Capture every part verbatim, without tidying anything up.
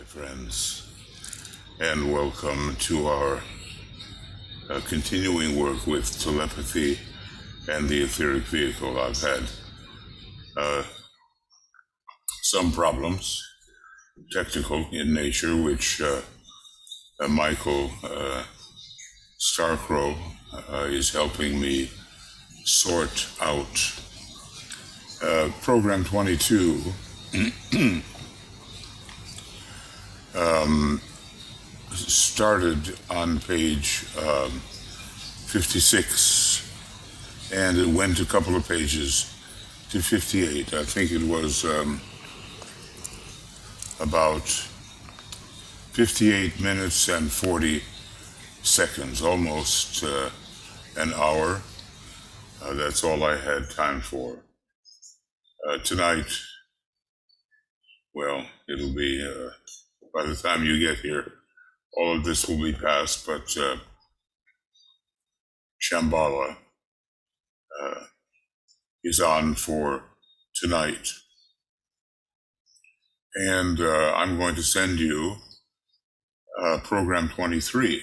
friends, and welcome to our uh, continuing work with telepathy and the etheric vehicle. I've had uh, some problems, technical in nature, which uh, uh, Michael uh, Starkrow uh, is helping me sort out. Uh, program twenty-two um, started on page um, fifty-six, and it went a couple of pages to fifty-eight. I think it was um, about fifty-eight minutes and forty seconds, almost uh, an hour. Uh, that's all I had time for. Uh, tonight, well, it'll be, uh, by the time you get here, all of this will be past, but uh, Shambhala uh, is on for tonight. And uh, I'm going to send you uh, program twenty-three,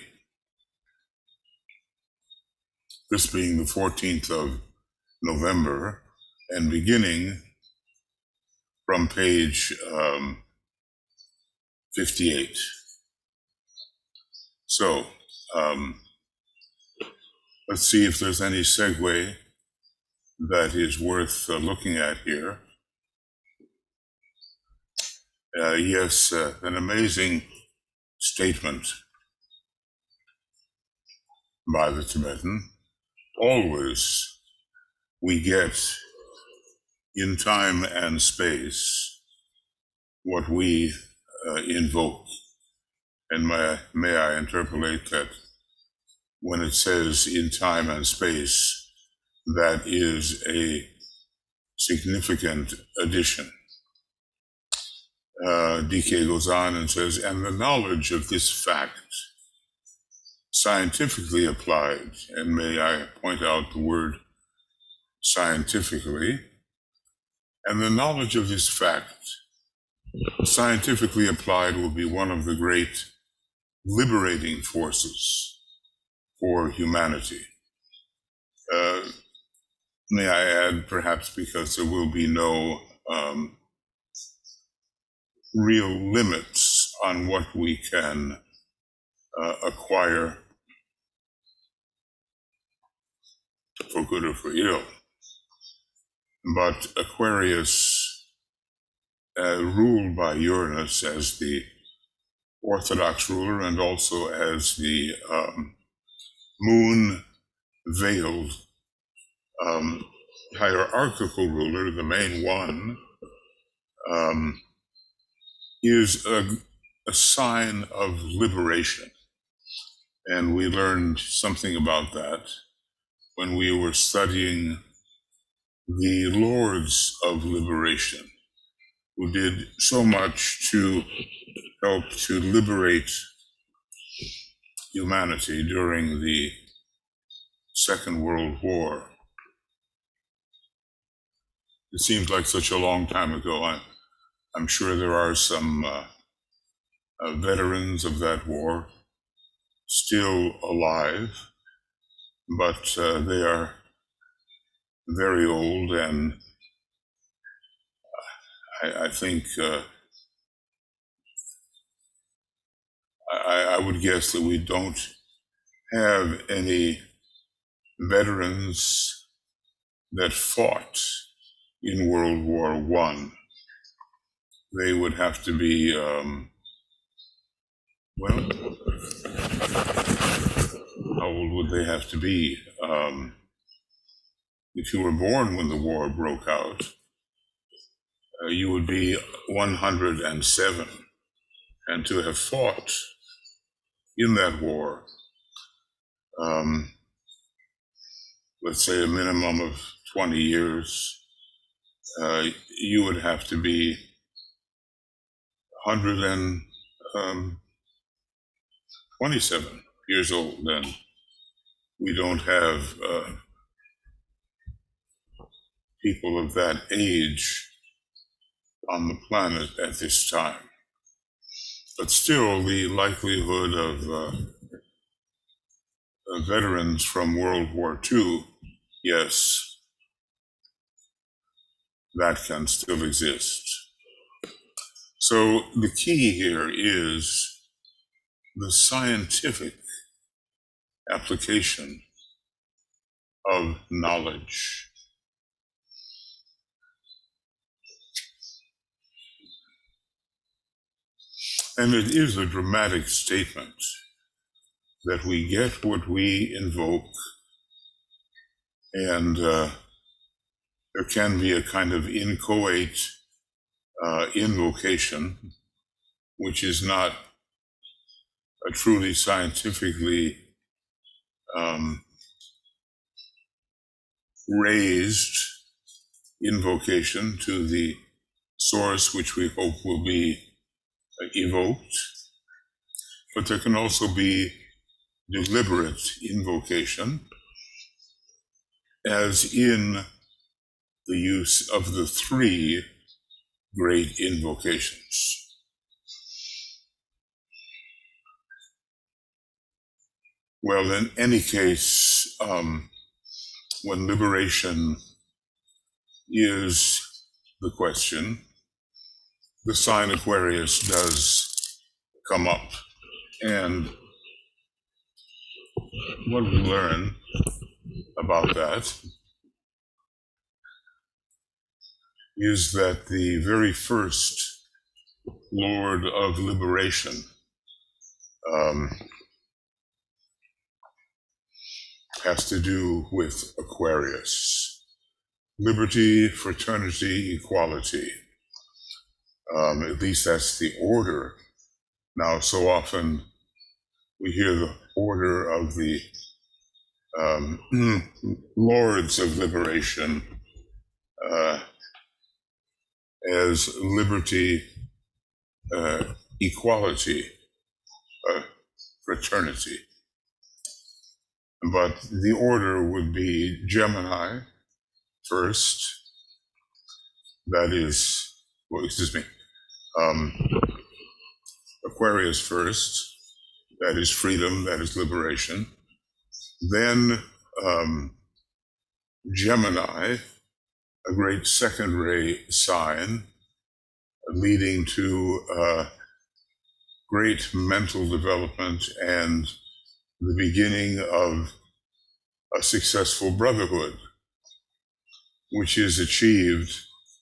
this being the fourteenth of November, and beginning from page um, fifty-eight. So, um, let's see if there's any segue that is worth uh, looking at here. Uh, yes, uh, an amazing statement by the Tibetan. Always we get in time and space what we uh, invoke. And may, may I interpolate that when it says in time and space, that is a significant addition. Uh, D K goes on and says, and the knowledge of this fact, scientifically applied, and may I point out the word scientifically, and the knowledge of this fact, scientifically applied, will be one of the great liberating forces for humanity. Uh, may I add, perhaps because there will be no um, real limits on what we can uh, acquire for good or for ill. But Aquarius, uh, ruled by Uranus as the orthodox ruler and also as the um, moon-veiled um, hierarchical ruler, the main one, um, is a, a sign of liberation. And we learned something about that when we were studying the Lords of Liberation, who did so much to help to liberate humanity during the Second World War. It seems like such a long time ago. I, I'm sure there are some uh, uh, veterans of that war still alive, but uh, they are very old, and I, I think uh, I, I would guess that we don't have any veterans that fought in World War One. They would have to be, um, well, how old would they have to be? Um, if you were born when the war broke out, uh, you would be one hundred seven. And to have fought in that war, um, let's say a minimum of twenty years, uh, you would have to be one hundred twenty-seven years old. And we don't have uh, people of that age on the planet at this time. But still, the likelihood of uh, uh, veterans from World War Two, yes, that can still exist. So the key here is the scientific application of knowledge. And it is a dramatic statement that we get what we invoke, and uh, there can be a kind of inchoate uh, invocation, which is not a truly scientifically um, raised invocation to the source which we hope will be uh, evoked. But there can also be deliberate invocation, as in the use of the three great invocations. Well, in any case, um, when liberation is the question, the sign Aquarius does come up. And what we learn about that is that the very first Lord of Liberation um, has to do with Aquarius. Liberty, fraternity, equality. Um, at least that's the order. Now, so often we hear the order of the um, Lords of Liberation uh, as liberty, uh, equality, uh, fraternity. But the order would be Gemini first, that is, well, excuse me, um, Aquarius first, that is freedom, that is liberation. Then um, Gemini, a great secondary sign leading to uh, great mental development and the beginning of a successful brotherhood, which is achieved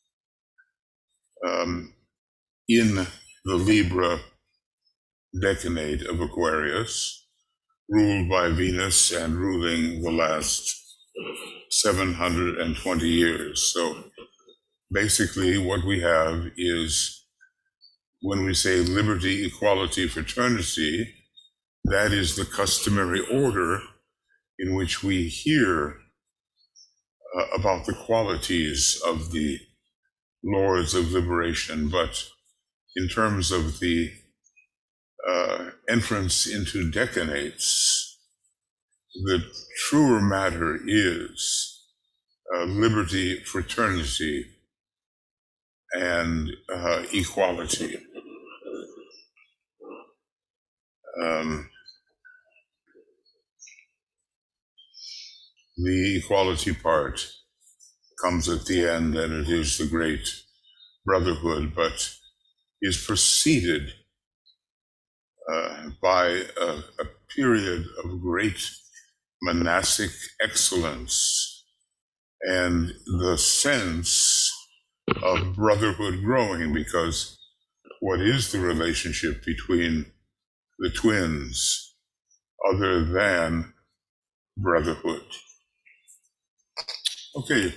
um, in the Libra decade of Aquarius, ruled by Venus and ruling the last seven hundred twenty years. So basically what we have is, when we say liberty, equality, fraternity, that is the customary order in which we hear uh, about the qualities of the Lords of Liberation. But in terms of the uh, entrance into decanates, the truer matter is uh, liberty, fraternity, and uh, equality. Um, the equality part comes at the end, and it is the great brotherhood, but is preceded uh, by a, a period of great monastic excellence and the sense of brotherhood growing, because what is the relationship between the twins other than brotherhood? Okay.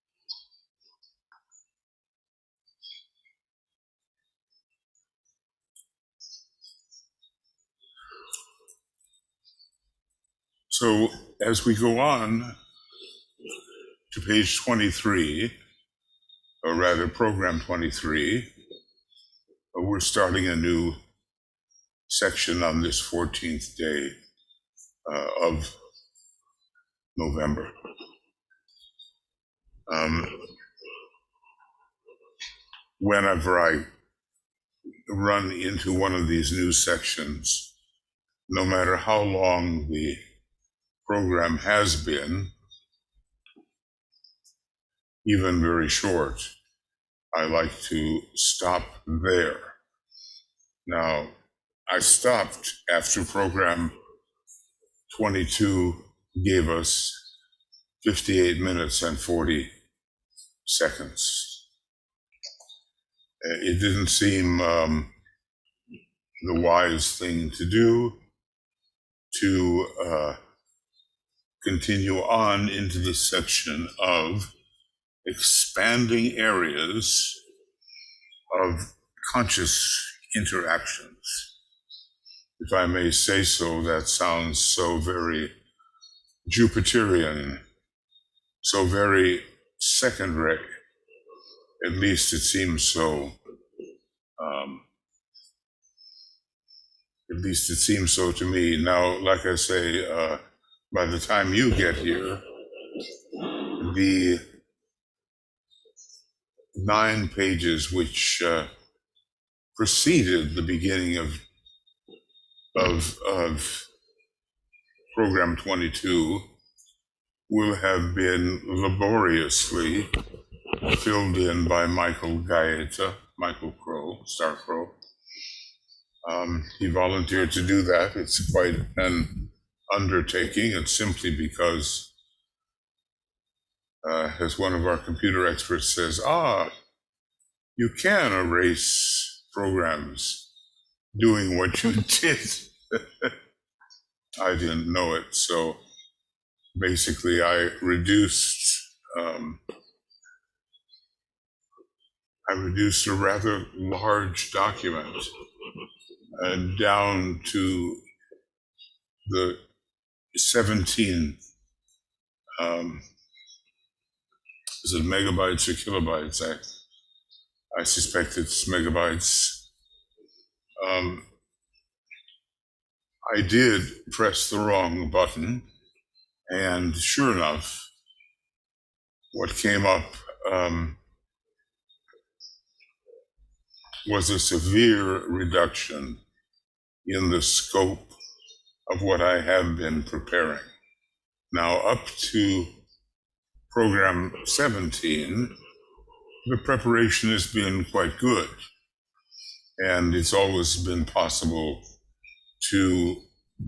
So as we go on to page twenty-three, or rather program twenty-three, we're starting a new section on this fourteenth day uh, of November. Um, whenever I run into one of these new sections, no matter how long the program has been, even very short, I like to stop there. Now, I stopped after program twenty-two gave us fifty-eight minutes and forty seconds. It didn't seem um, the wise thing to do to uh, continue on into the section of expanding areas of conscious interactions. If I may say so, that sounds so very Jupiterian, so very second ray. At least it seems so. Um, at least it seems so to me. Now, like I say, uh, by the time you get here, the nine pages which uh, preceded the beginning of of of program twenty-two will have been laboriously filled in by Michael Gaeta, Michael Crow, Star Crow. Um, he volunteered to do that. It's quite an undertaking, and simply because, uh, as one of our computer experts says, ah, you can erase programs doing what you did. I didn't know it, so basically I reduced um, I reduced a rather large document uh, down to the seventeen um, is it megabytes or kilobytes? I I suspect it's megabytes. Um, I did press the wrong button, and sure enough, what came up um, was a severe reduction in the scope of what I have been preparing. Now, up to program seventeen, the preparation has been quite good, and it's always been possible to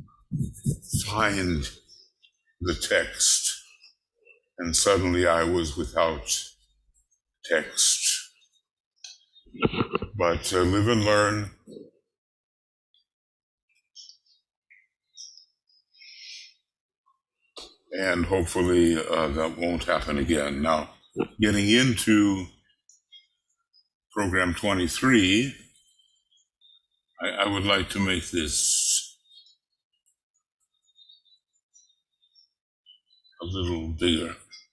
find the text, and suddenly I was without text. But uh, live and learn. And hopefully uh, that won't happen again. Now, getting into program twenty-three, I, I would like to make this a little bigger.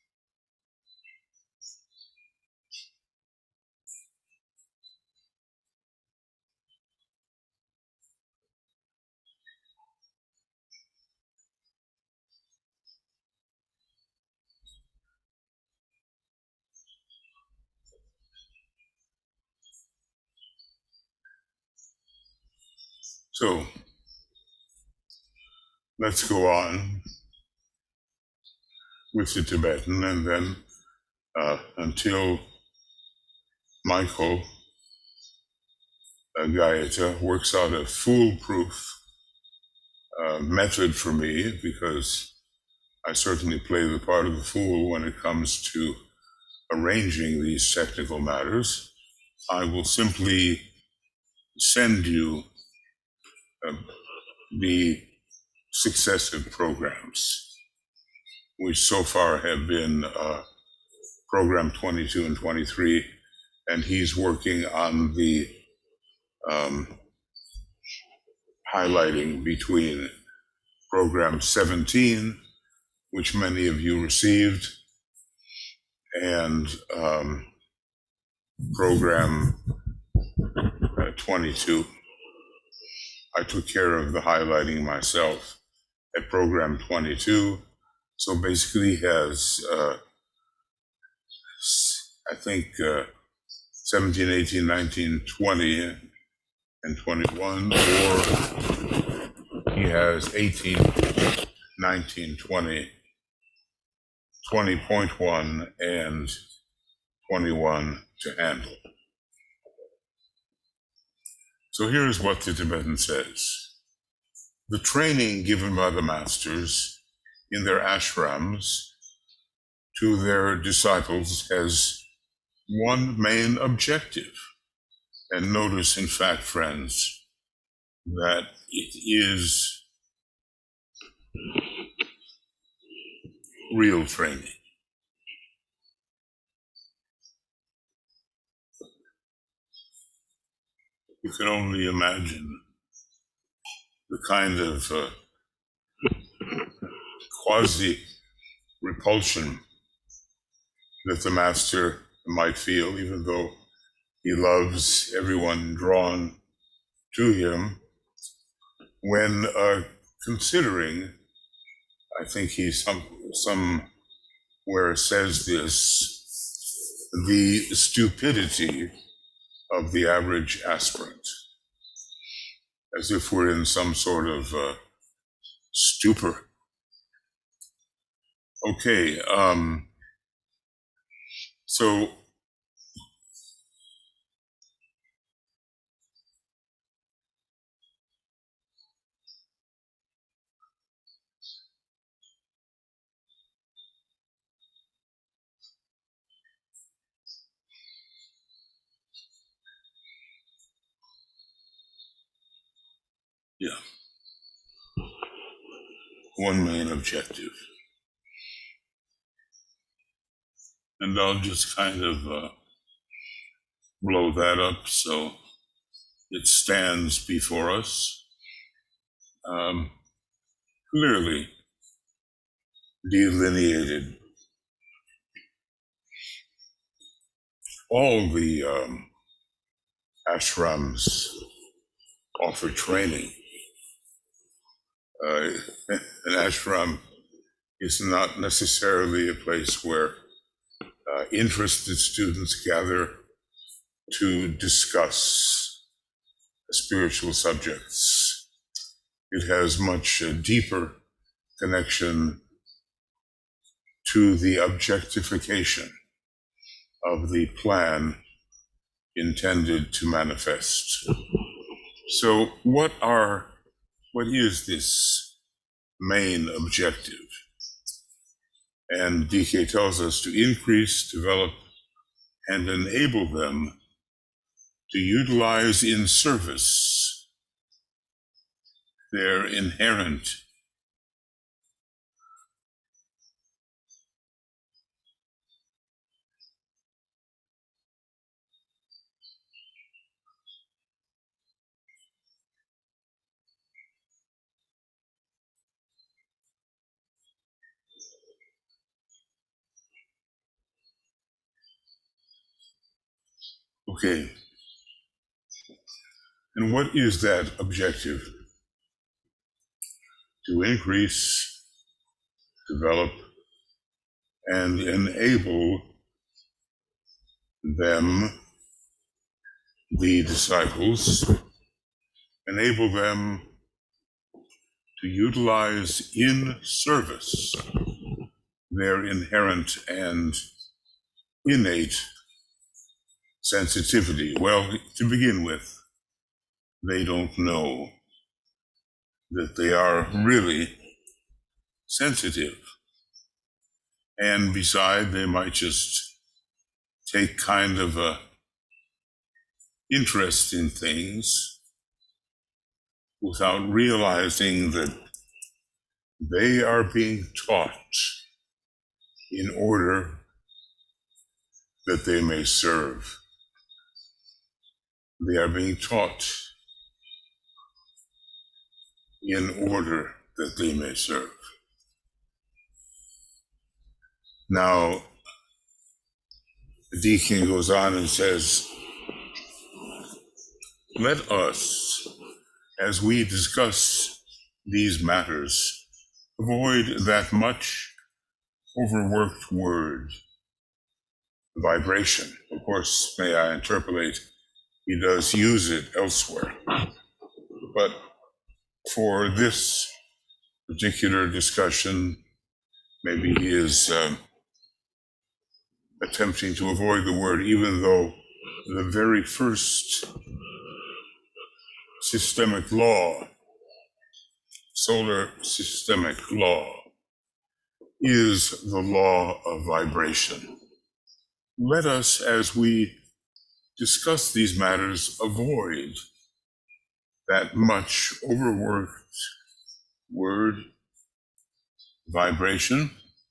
So let's go on with the Tibetan, and then uh, until Michael uh, Gaeta works out a foolproof uh, method for me, because I certainly play the part of the fool when it comes to arranging these technical matters, I will simply send you uh, the successive programs, which so far have been uh, program twenty-two and twenty-three, and he's working on the um, highlighting between program seventeen, which many of you received, and um, program uh, twenty-two. I took care of the highlighting myself at program twenty-two. So basically he has, uh, I think, uh, seventeen, eighteen, nineteen, twenty, and twenty-one, or he has eighteen, nineteen, twenty, twenty point one, and twenty-one to handle. So here's what the Tibetan says. The training given by the masters in their ashrams to their disciples has one main objective. And notice, in fact, friends, that it is real training. You can only imagine the kind of uh, quasi-repulsion that the master might feel, even though he loves everyone drawn to him, when uh, considering, I think he some, somewhere says this, the stupidity of the average aspirant, as if we're in some sort of uh, stupor. Okay, um, so yeah, one main objective. And I'll just kind of uh, blow that up so it stands before us, um, clearly delineated. All the um, ashrams offer training. Uh, an ashram is not necessarily a place where uh, interested students gather to discuss spiritual subjects. It has much uh, deeper connection to the objectification of the plan intended to manifest. So what are, what is this main objective? And D K tells us to increase, develop, and enable them to utilize in service their inherent Okay. And what is that objective? To increase, develop, and enable them, the disciples, enable them to utilize in service their inherent and innate sensitivity. Well, to begin with, they don't know that they are really sensitive. And beside, they might just take kind of a interest in things without realizing that they are being taught in order that they may serve. They are being taught in order that they may serve. Now, the deacon goes on and says, let us, as we discuss these matters, avoid that much overworked word, vibration. Of course, may I interpolate, he does use it elsewhere. But for this particular discussion, maybe he is um, attempting to avoid the word, even though the very first systemic law, solar systemic law, is the law of vibration. Let us, as we discuss these matters, avoid that much overworked word, vibration.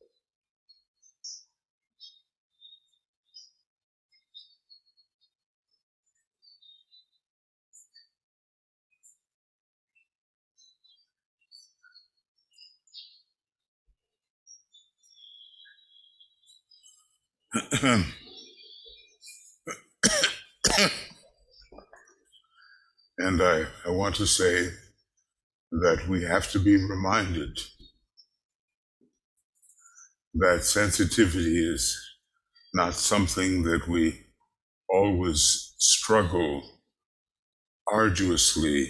And I, I want to say that we have to be reminded that sensitivity is not something that we always struggle arduously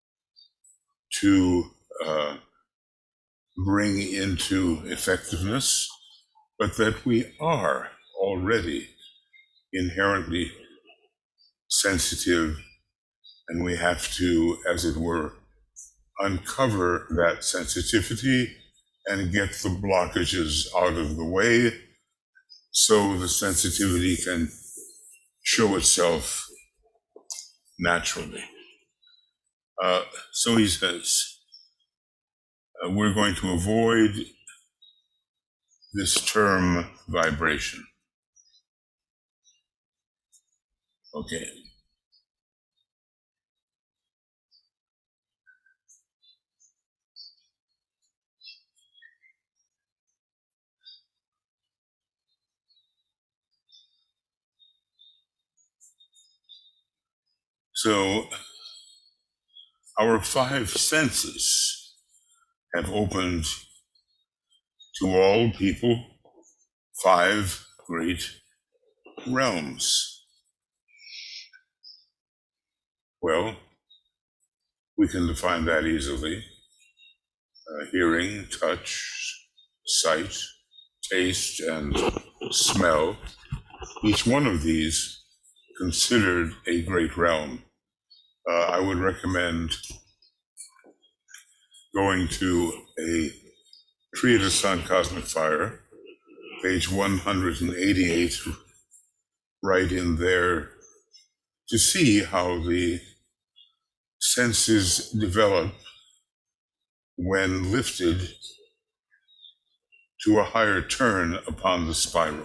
to uh, bring into effectiveness, but that we are already inherently sensitive, and we have to, as it were, uncover that sensitivity and get the blockages out of the way so the sensitivity can show itself naturally. Uh, so he says, uh, we're going to avoid this term vibration. Okay. So our five senses have opened to all people five great realms. Well, we can define that easily. Uh, hearing, touch, sight, taste, and smell. Each one of these considered a great realm. Uh, I would recommend going to a treatise on cosmic fire, page one hundred eighty-eight, right in there, to see how the senses develop when lifted to a higher turn upon the spiral.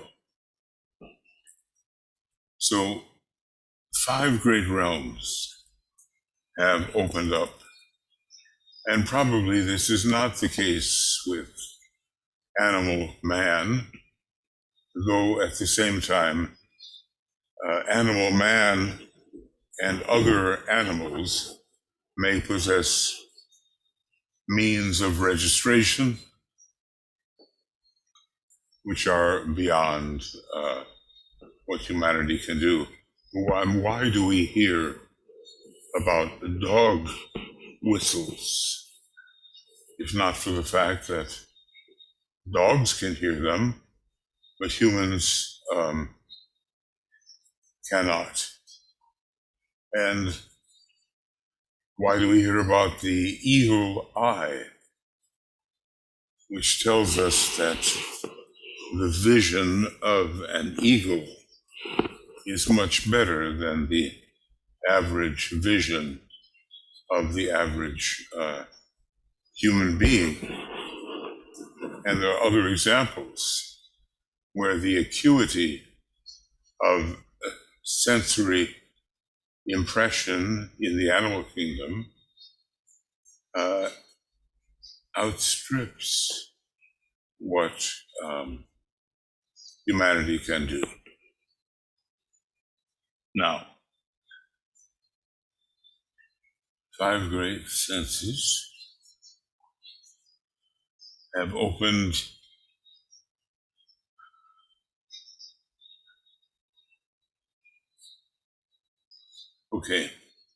So five great realms have opened up, and probably this is not the case with animal man, though at the same time, uh, animal man and other animals may possess means of registration which are beyond uh, what humanity can do. Why, why do we hear about dog whistles, if not for the fact that dogs can hear them, but humans um, cannot? And why do we hear about the eagle eye, which tells us that the vision of an eagle is much better than the average vision of the average uh, human being? And there are other examples where the acuity of sensory impression in the animal kingdom uh, outstrips what um, humanity can do. Now, five great senses have opened Okay.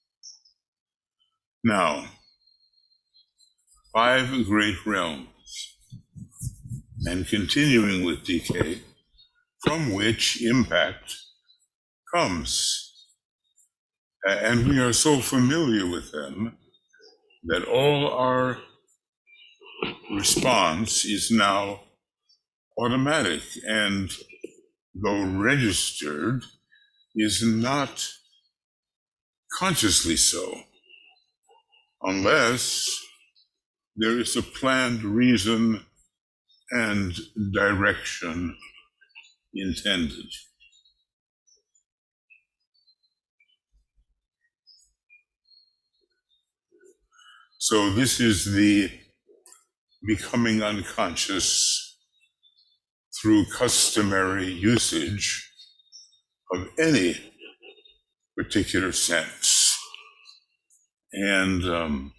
Now, five great realms, and continuing with decay, from which impact comes. And we are so familiar with them that all our response is now automatic, and though registered, is not consciously so, unless there is a planned reason and direction intended. So this is the becoming unconscious through customary usage of any particular sense. And um,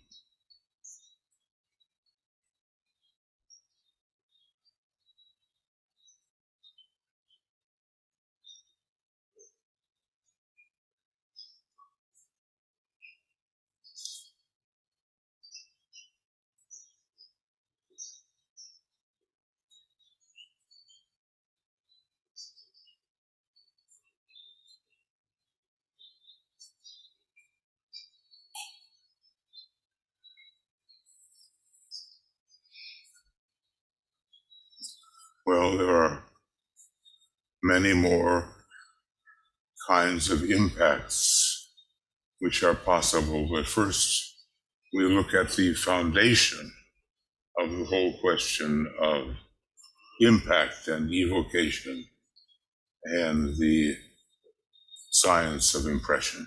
well, there are many more kinds of impacts which are possible, but first we look at the foundation of the whole question of impact and evocation and the science of impression.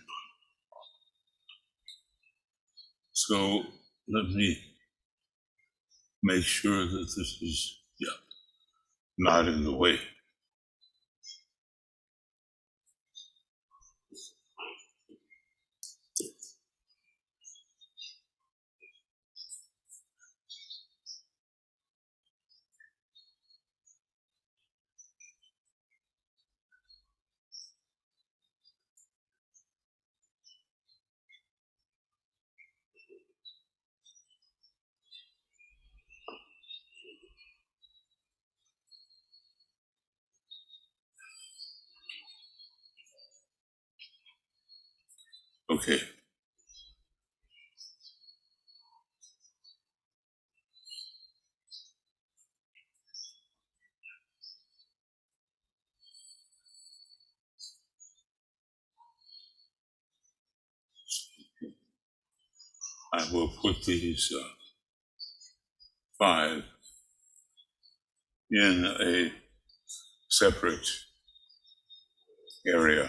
So let me make sure that this is, yeah, not in the way. Okay. I will put these uh, five in a separate area.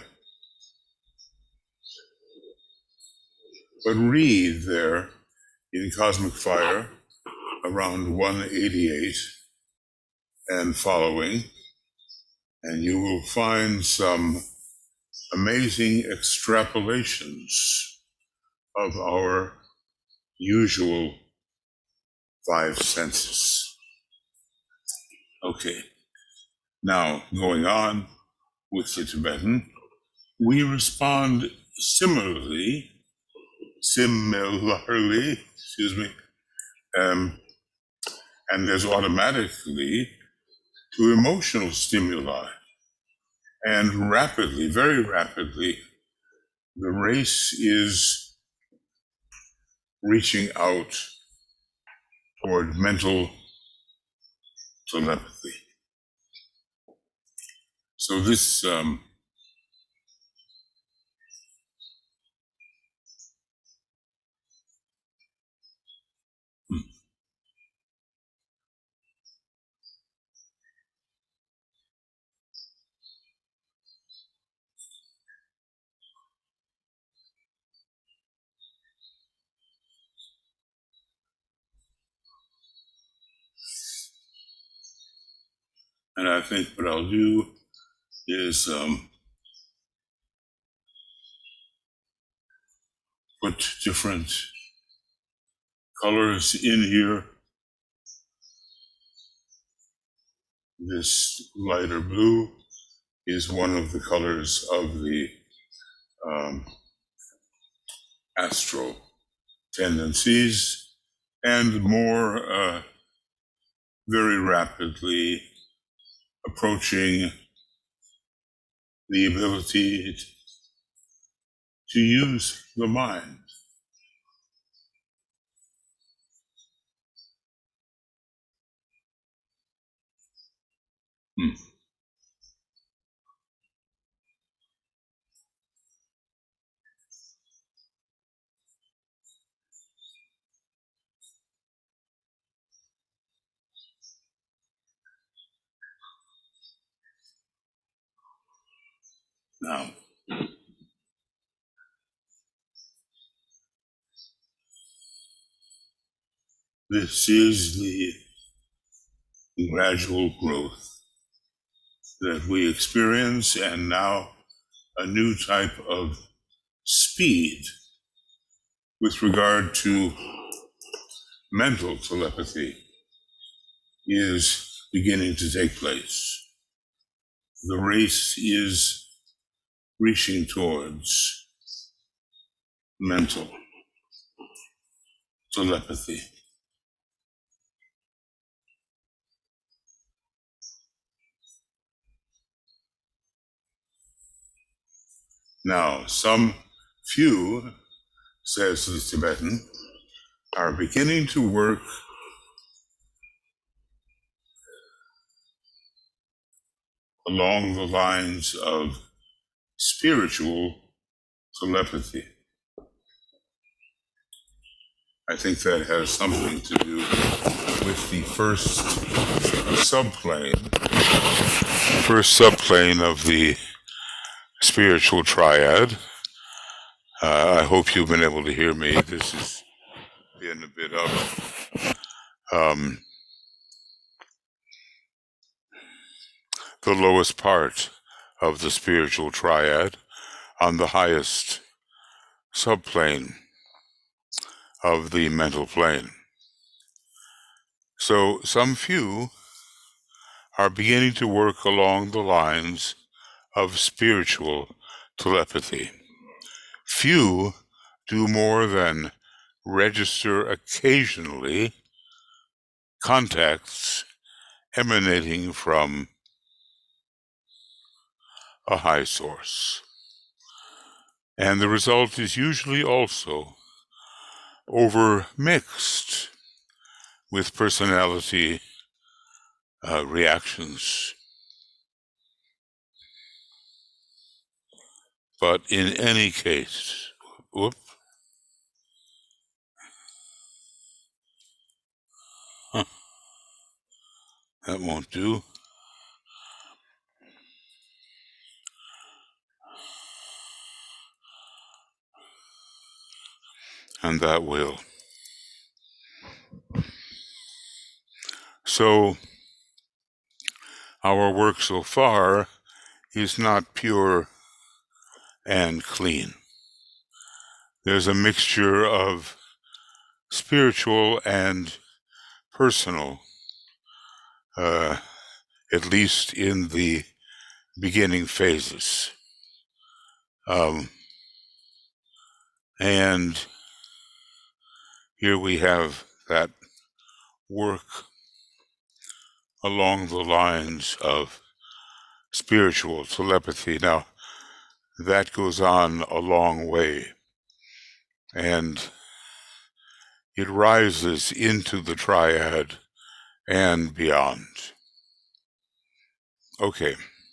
But read there in Cosmic Fire around one eighty-eight and following, and you will find some amazing extrapolations of our usual five senses. Okay, now going on with the Tibetan, we respond similarly, similarly, excuse me, um, and there's automatically to emotional stimuli. And rapidly, very rapidly, the race is reaching out toward mental telepathy. So this um, and I think what I'll do is um, put different colors in here. This lighter blue is one of the colors of the um, astral tendencies, and more uh, very rapidly approaching the ability to use the mind. Hmm. Now, this is the gradual growth that we experience, and now a new type of speed with regard to mental telepathy is beginning to take place. The race is reaching towards mental telepathy. Now, some few, says the Tibetan, are beginning to work along the lines of spiritual telepathy. I think that has something to do with the first subplane, first subplane of the spiritual triad. Uh, I hope you've been able to hear me. This has been a bit of um, the lowest part of the spiritual triad on the highest subplane of the mental plane. So some few are beginning to work along the lines of spiritual telepathy. Few do more than register occasionally contacts emanating from a high source. And the result is usually also overmixed with personality uh, reactions. But in any case, whoop, huh, that won't do. And that will. So, our work so far is not pure and clean. There's a mixture of spiritual and personal, uh, at least in the beginning phases. Um, and here we have that work along the lines of spiritual telepathy. Now, that goes on a long way, and it rises into the triad and beyond. Okay.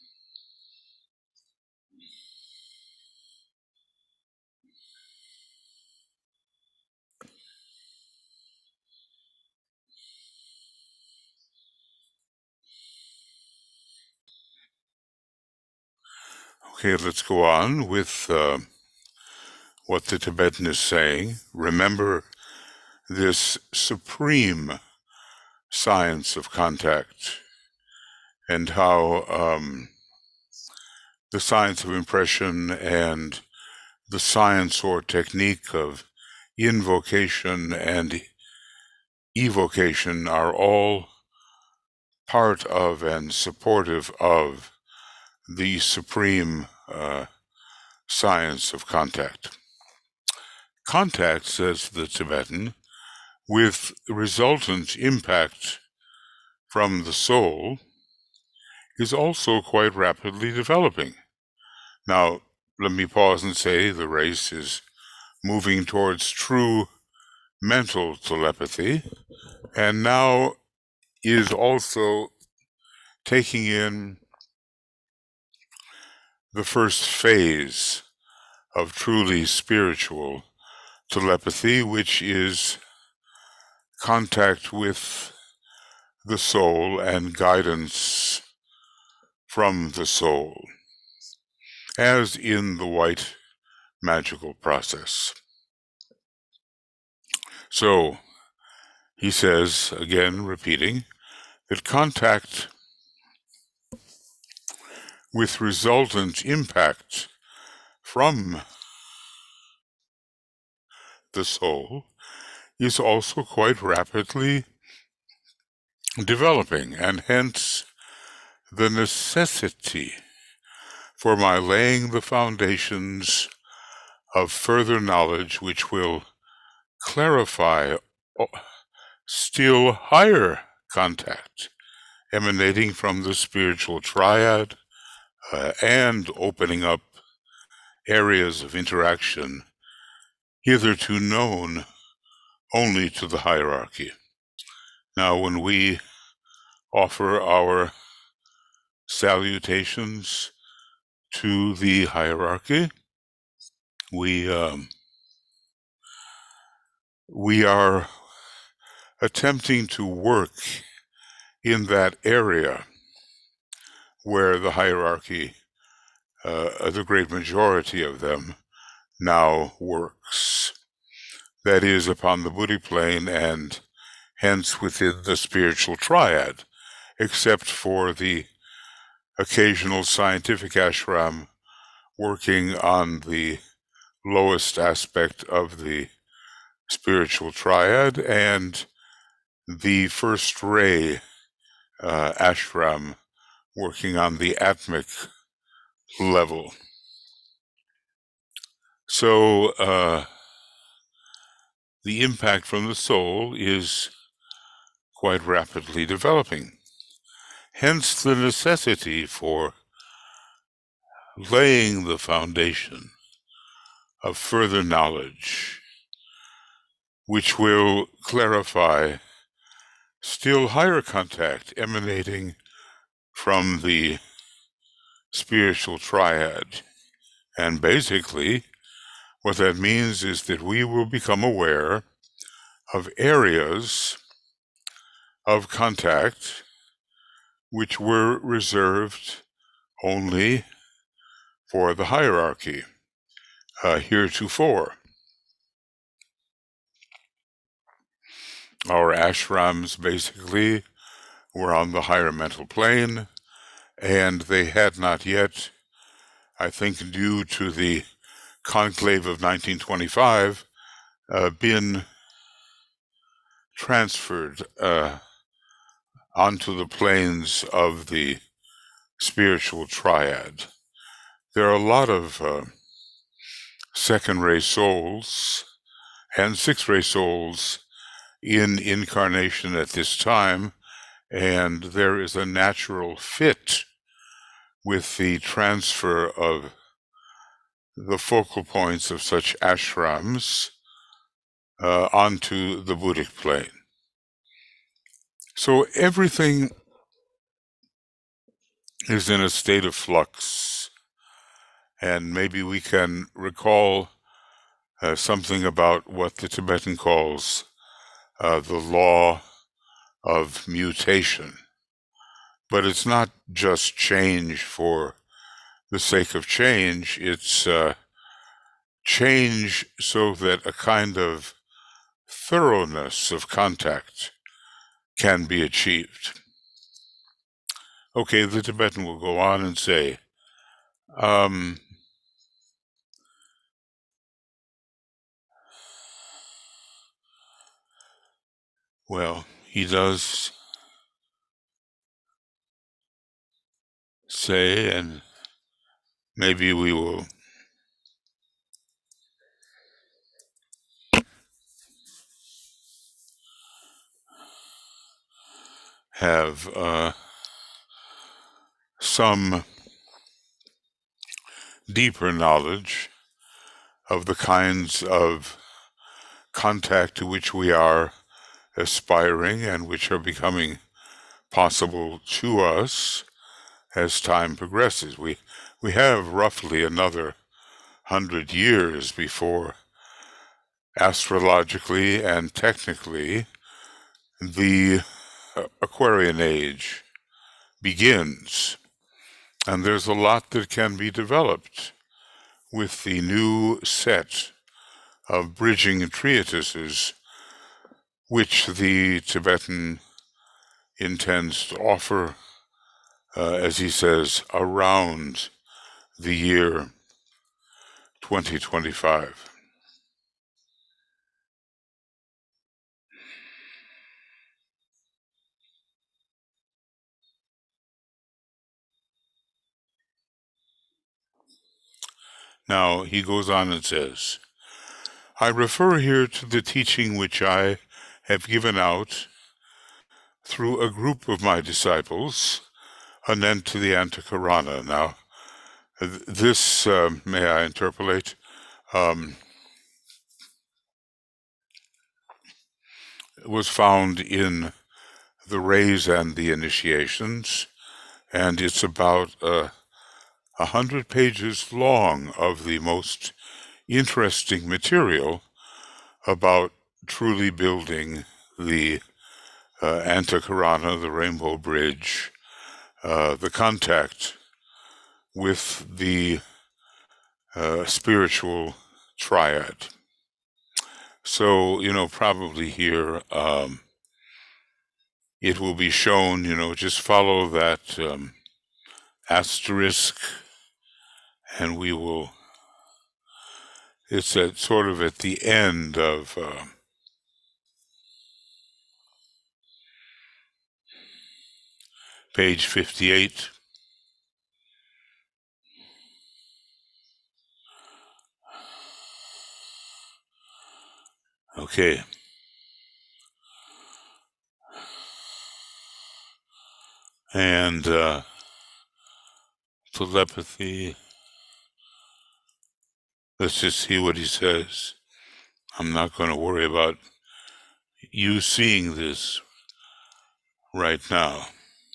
Okay, let's go on with uh, what the Tibetan is saying. Remember this supreme science of contact and how um, the science of impression and the science or technique of invocation and evocation are all part of and supportive of the supreme uh, science of contact. contact, says the Tibetan, with resultant impact from the soul is also quite rapidly developing. Now, let me pause and say the race is moving towards true mental telepathy, and now is also taking in the first phase of truly spiritual telepathy, which is contact with the soul and guidance from the soul, as in the white magical process. So, he says, again repeating, that contact with resultant impact from the soul is also quite rapidly developing, and hence the necessity for my laying the foundations of further knowledge which will clarify still higher contact emanating from the spiritual triad uh, and opening up areas of interaction hitherto known only to the hierarchy. Now, when we offer our salutations to the hierarchy, we um, we are attempting to work in that area where the hierarchy, uh, the great majority of them, now works. That is, upon the Buddhi plane and hence within the spiritual triad, except for the occasional scientific ashram working on the lowest aspect of the spiritual triad and the first ray uh, ashram working on the atmic level. So uh, the impact from the soul is quite rapidly developing. Hence the necessity for laying the foundation of further knowledge, which will clarify still higher contact emanating from the spiritual triad. And basically, what that means is that we will become aware of areas of contact which were reserved only for the hierarchy uh, heretofore. Our ashrams basically were on the higher mental plane, and they had not yet, I think due to the conclave of nineteen twenty-five, uh, been transferred uh, onto the planes of the spiritual triad. There are a lot of uh, second-ray souls and sixth-ray souls in incarnation at this time, and there is a natural fit with the transfer of the focal points of such ashrams uh, onto the Buddhic plane. So everything is in a state of flux, and maybe we can recall uh, something about what the Tibetan calls uh, the law of mutation. But it's not just change for the sake of change, it's uh, change so that a kind of thoroughness of contact can be achieved. Okay, the Tibetan will go on and say, um, well, he does say, and maybe we will have uh, some deeper knowledge of the kinds of contact to which we are aspiring and which are becoming possible to us as time progresses. We, we have roughly another hundred years before astrologically and technically the Aquarian Age begins. And there's a lot that can be developed with the new set of bridging treatises which the Tibetan intends to offer, uh, as he says, around the year twenty twenty-five. Now, he goes on and says, I refer here to the teaching which I have given out through a group of my disciples, anent to the Antakarana. Now, this, uh, may I interpolate, um, was found in the Rays and the Initiations, and it's about uh, a hundred pages long of the most interesting material about truly building the uh, Antakarana, the Rainbow Bridge, uh, the contact with the uh, spiritual triad. So, you know, probably here um, it will be shown, you know, just follow that um, asterisk and we will, it's at sort of at the end of uh, page fifty-eight. Okay. And uh, telepathy. Let's just see what he says. I'm not going to worry about you seeing this right now.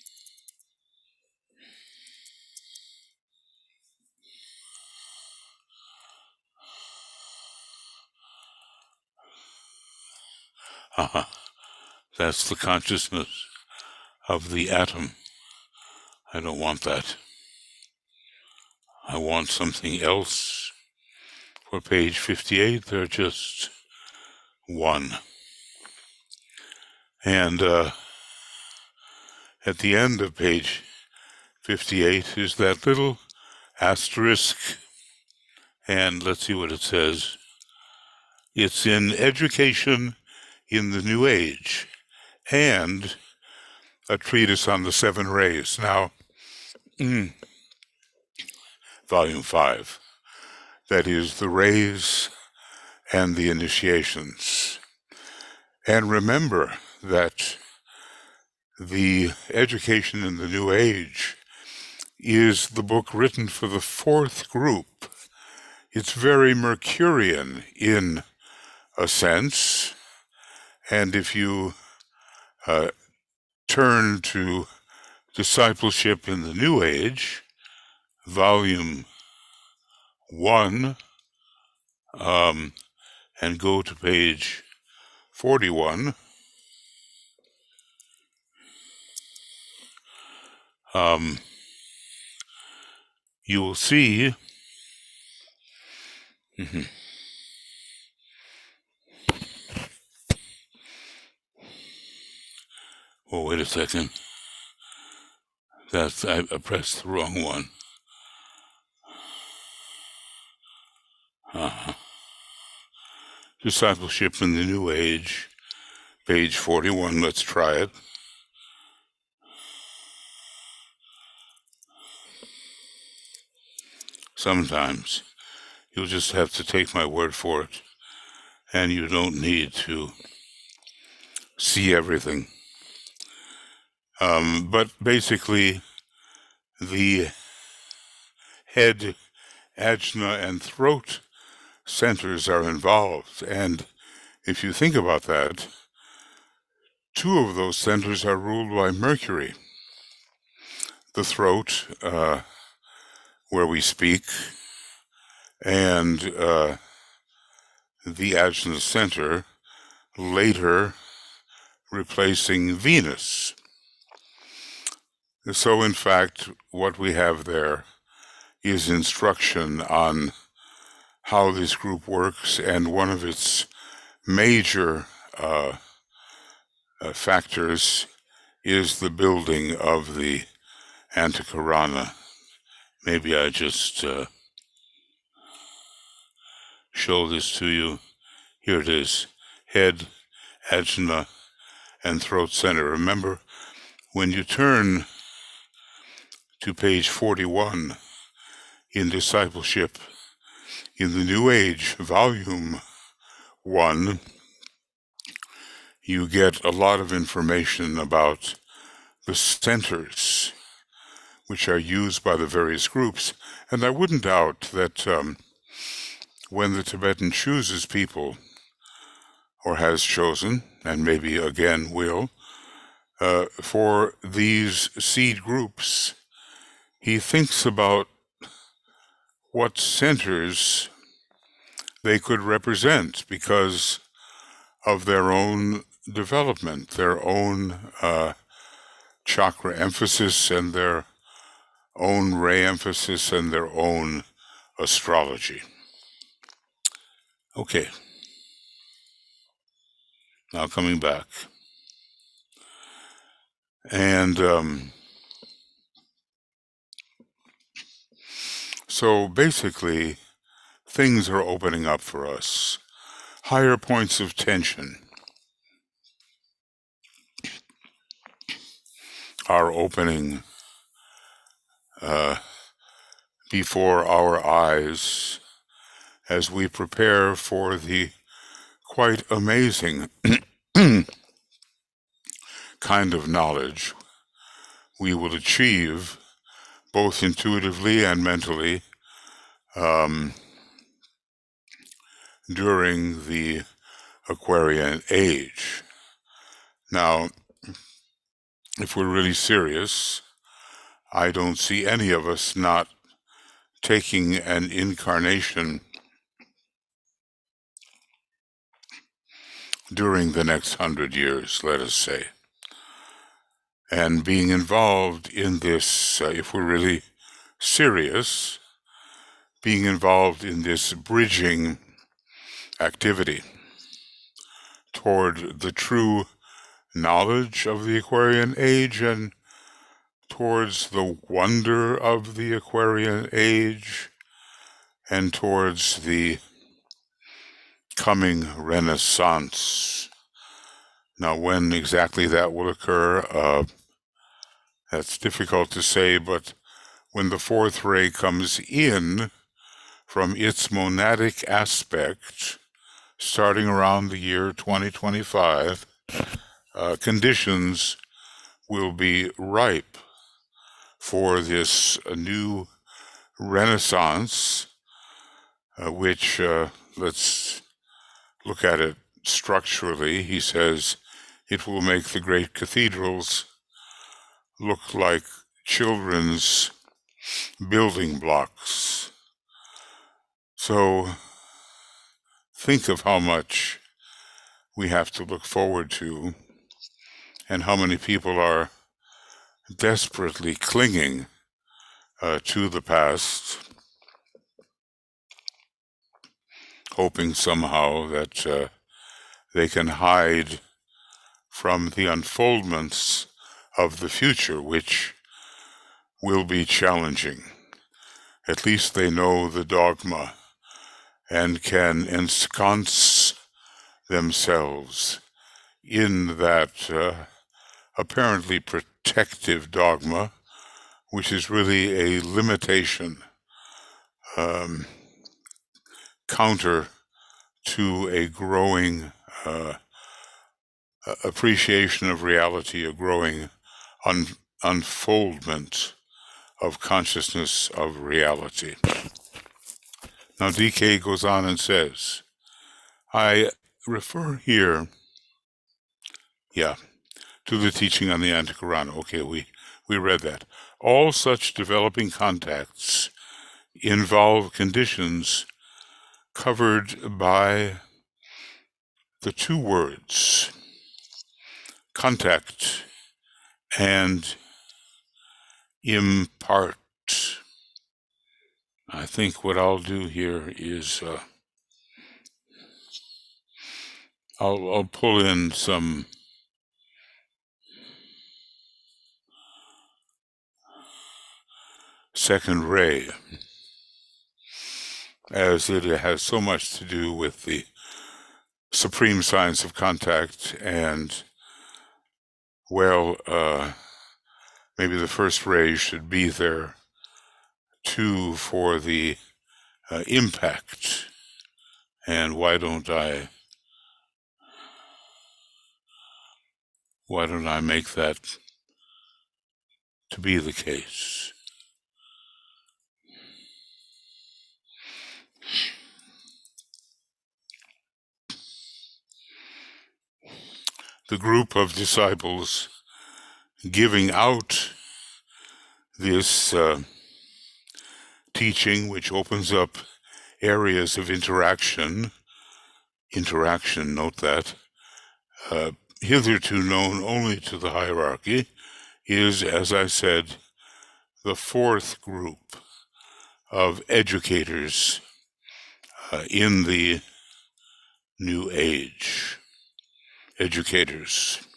Uh-huh. That's the consciousness of the atom. I don't want that. I want something else. For page fifty-eight, they're just one. And uh, at the end of page fifty-eight is that little asterisk, and let's see what it says. It's in Education in the New Age, and a treatise on the seven rays. Now, mm, volume five, that is the rays and the initiations. And remember that the Education in the New Age is the book written for the fourth group. It's very Mercurian in a sense, and if you uh, turn to Discipleship in the New Age, volume one, um, and go to page forty-one, um, you will see mm-hmm. Oh, wait a second. That's, I, I pressed the wrong one. Uh-huh. Discipleship in the New Age, page forty-one. Let's try it. Sometimes you'll just have to take my word for it, and you don't need to see everything. Um, but basically, the head, ajna, and throat centers are involved. And if you think about that, two of those centers are ruled by Mercury. The throat, uh, where we speak, and uh, the ajna center, later replacing Venus. So, in fact, what we have there is instruction on how this group works, and one of its major uh, uh, factors is the building of the Antakarana. Maybe I just uh, show this to you. Here it is: head, ajna, and throat center. Remember, when you turn to page forty-one in Discipleship in the New Age, volume one, you get a lot of information about the centers which are used by the various groups. And I wouldn't doubt that um, when the Tibetan chooses people, or has chosen, and maybe again will, uh, for these seed groups, he thinks about what centers they could represent because of their own development, their own uh, chakra emphasis, and their own ray emphasis, and their own astrology. Okay. Now coming back. And um, so basically, things are opening up for us. Higher points of tension are opening uh, before our eyes as we prepare for the quite amazing kind of knowledge we will achieve both intuitively and mentally um, during the Aquarian age. Now, if we're really serious, I don't see any of us not taking an incarnation during the next hundred years, let us say, and being involved in this, uh, if we're really serious, being involved in this bridging activity toward the true knowledge of the Aquarian age and towards the wonder of the Aquarian age and towards the coming Renaissance. Now, when exactly that will occur, uh, that's difficult to say, but when the fourth ray comes in from its monadic aspect, starting around the year twenty twenty-five, uh, conditions will be ripe for this uh, new Renaissance, uh, which, uh, let's look at it structurally. He says it will make the great cathedrals look like children's building blocks. So think of how much we have to look forward to and how many people are desperately clinging uh, to the past, hoping somehow that uh, they can hide from the unfoldments of the future, which will be challenging. At least they know the dogma and can ensconce themselves in that uh, apparently protective dogma, which is really a limitation, um, counter to a growing uh, appreciation of reality, a growing un- unfoldment of consciousness of reality. Now, D K goes on and says, I refer here, yeah, to the teaching on the Antikarana. Okay, we, we read that. All such developing contacts involve conditions covered by the two words, contact and impart. I think what I'll do here is uh, I'll, I'll pull in some second ray, as it has so much to do with the supreme science of contact, and, well, uh, maybe the first ray should be there too for the uh, impact. And why don't I, why don't I make that to be the case? The group of disciples giving out this uh, teaching, which opens up areas of interaction, interaction, note that, uh, hitherto known only to the hierarchy, is, as I said, the fourth group of educators uh, in the New Age. Educators.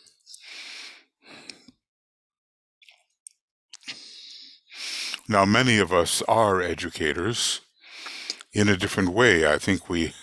Now, many of us are educators in a different way. I think we,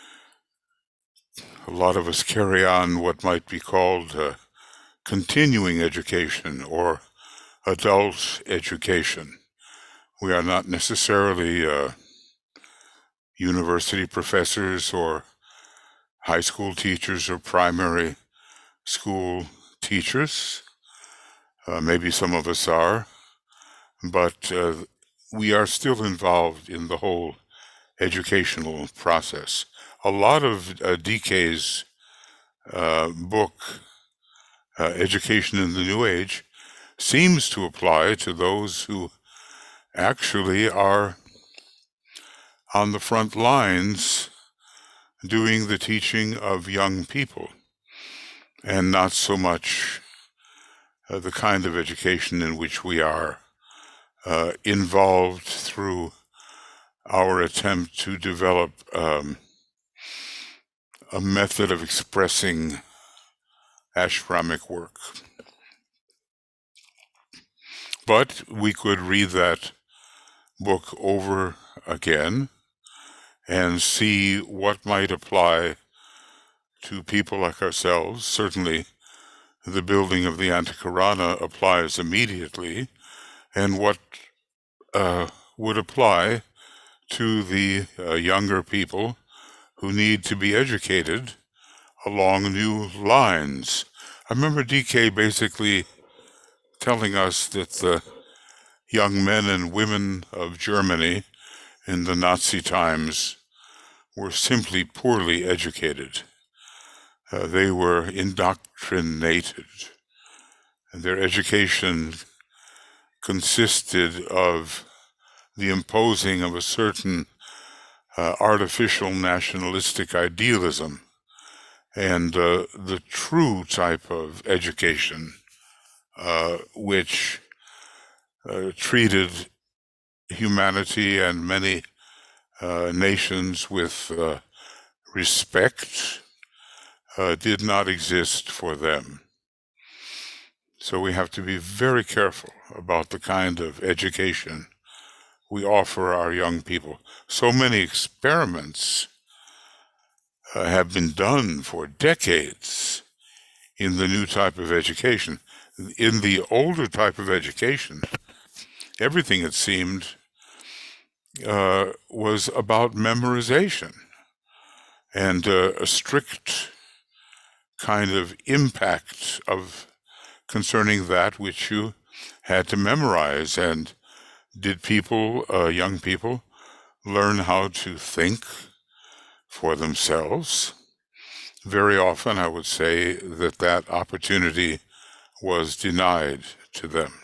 a lot of us carry on what might be called uh, continuing education or adult education. We are not necessarily uh, university professors or high school teachers or primary school teachers. Uh, maybe some of us are, but uh, we are still involved in the whole educational process. A lot of uh, D K's uh, book, uh, Education in the New Age, seems to apply to those who actually are on the front lines doing the teaching of young people, and not so much uh, the kind of education in which we are uh, involved through our attempt to develop um, a method of expressing ashramic work. But we could read that book over again and see what might apply to people like ourselves. Certainly, the building of the Antikarana applies immediately, and what uh, would apply to the uh, younger people who need to be educated along new lines. I remember D K basically telling us that the young men and women of Germany in the Nazi times were simply poorly educated. Uh, they were indoctrinated. And their education consisted of the imposing of a certain uh, artificial nationalistic idealism, and uh, the true type of education uh, which uh, treated humanity and many uh, nations with uh, respect uh, did not exist for them. So we have to be very careful about the kind of education we offer our young people. So many experiments uh, have been done for decades in the new type of education. In the older type of education, everything, it seemed, uh, was about memorization and uh, a strict kind of impact of concerning that which you had to memorize. And did people, uh, young people, learn how to think for themselves? Very often, I would say that that opportunity was denied to them.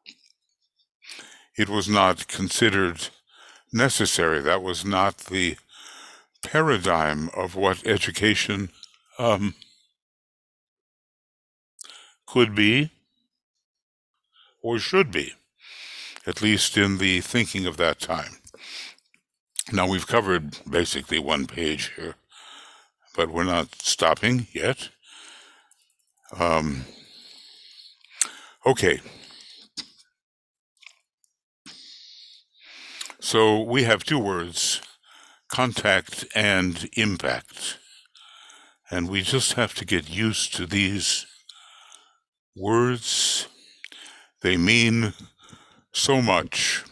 It was not considered necessary. That was not the paradigm of what education um, could be or should be, at least in the thinking of that time. Now, we've covered basically one page here, but we're not stopping yet. Um, okay. So we have two words, contact and impact. And we just have to get used to these words. They mean so much.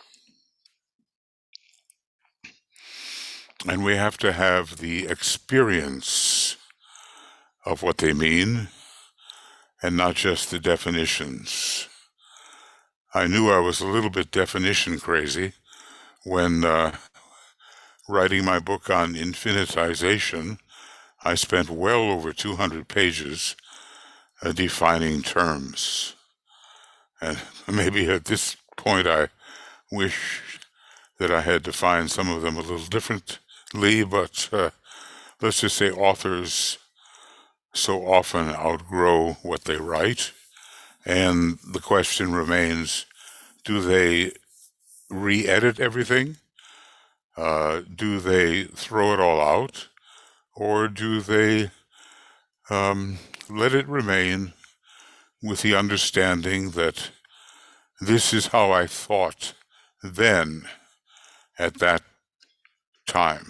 And we have to have the experience of what they mean and not just the definitions. I knew I was a little bit definition crazy when uh, writing my book on infinitization. I spent well over two hundred pages uh, defining terms. And maybe at this point I wish that I had defined some of them a little differently, but uh, let's just say authors so often outgrow what they write, and the question remains, do they re-edit everything? Uh, do they throw it all out? Or do they um, let it remain with the understanding that this is how I thought then at that time?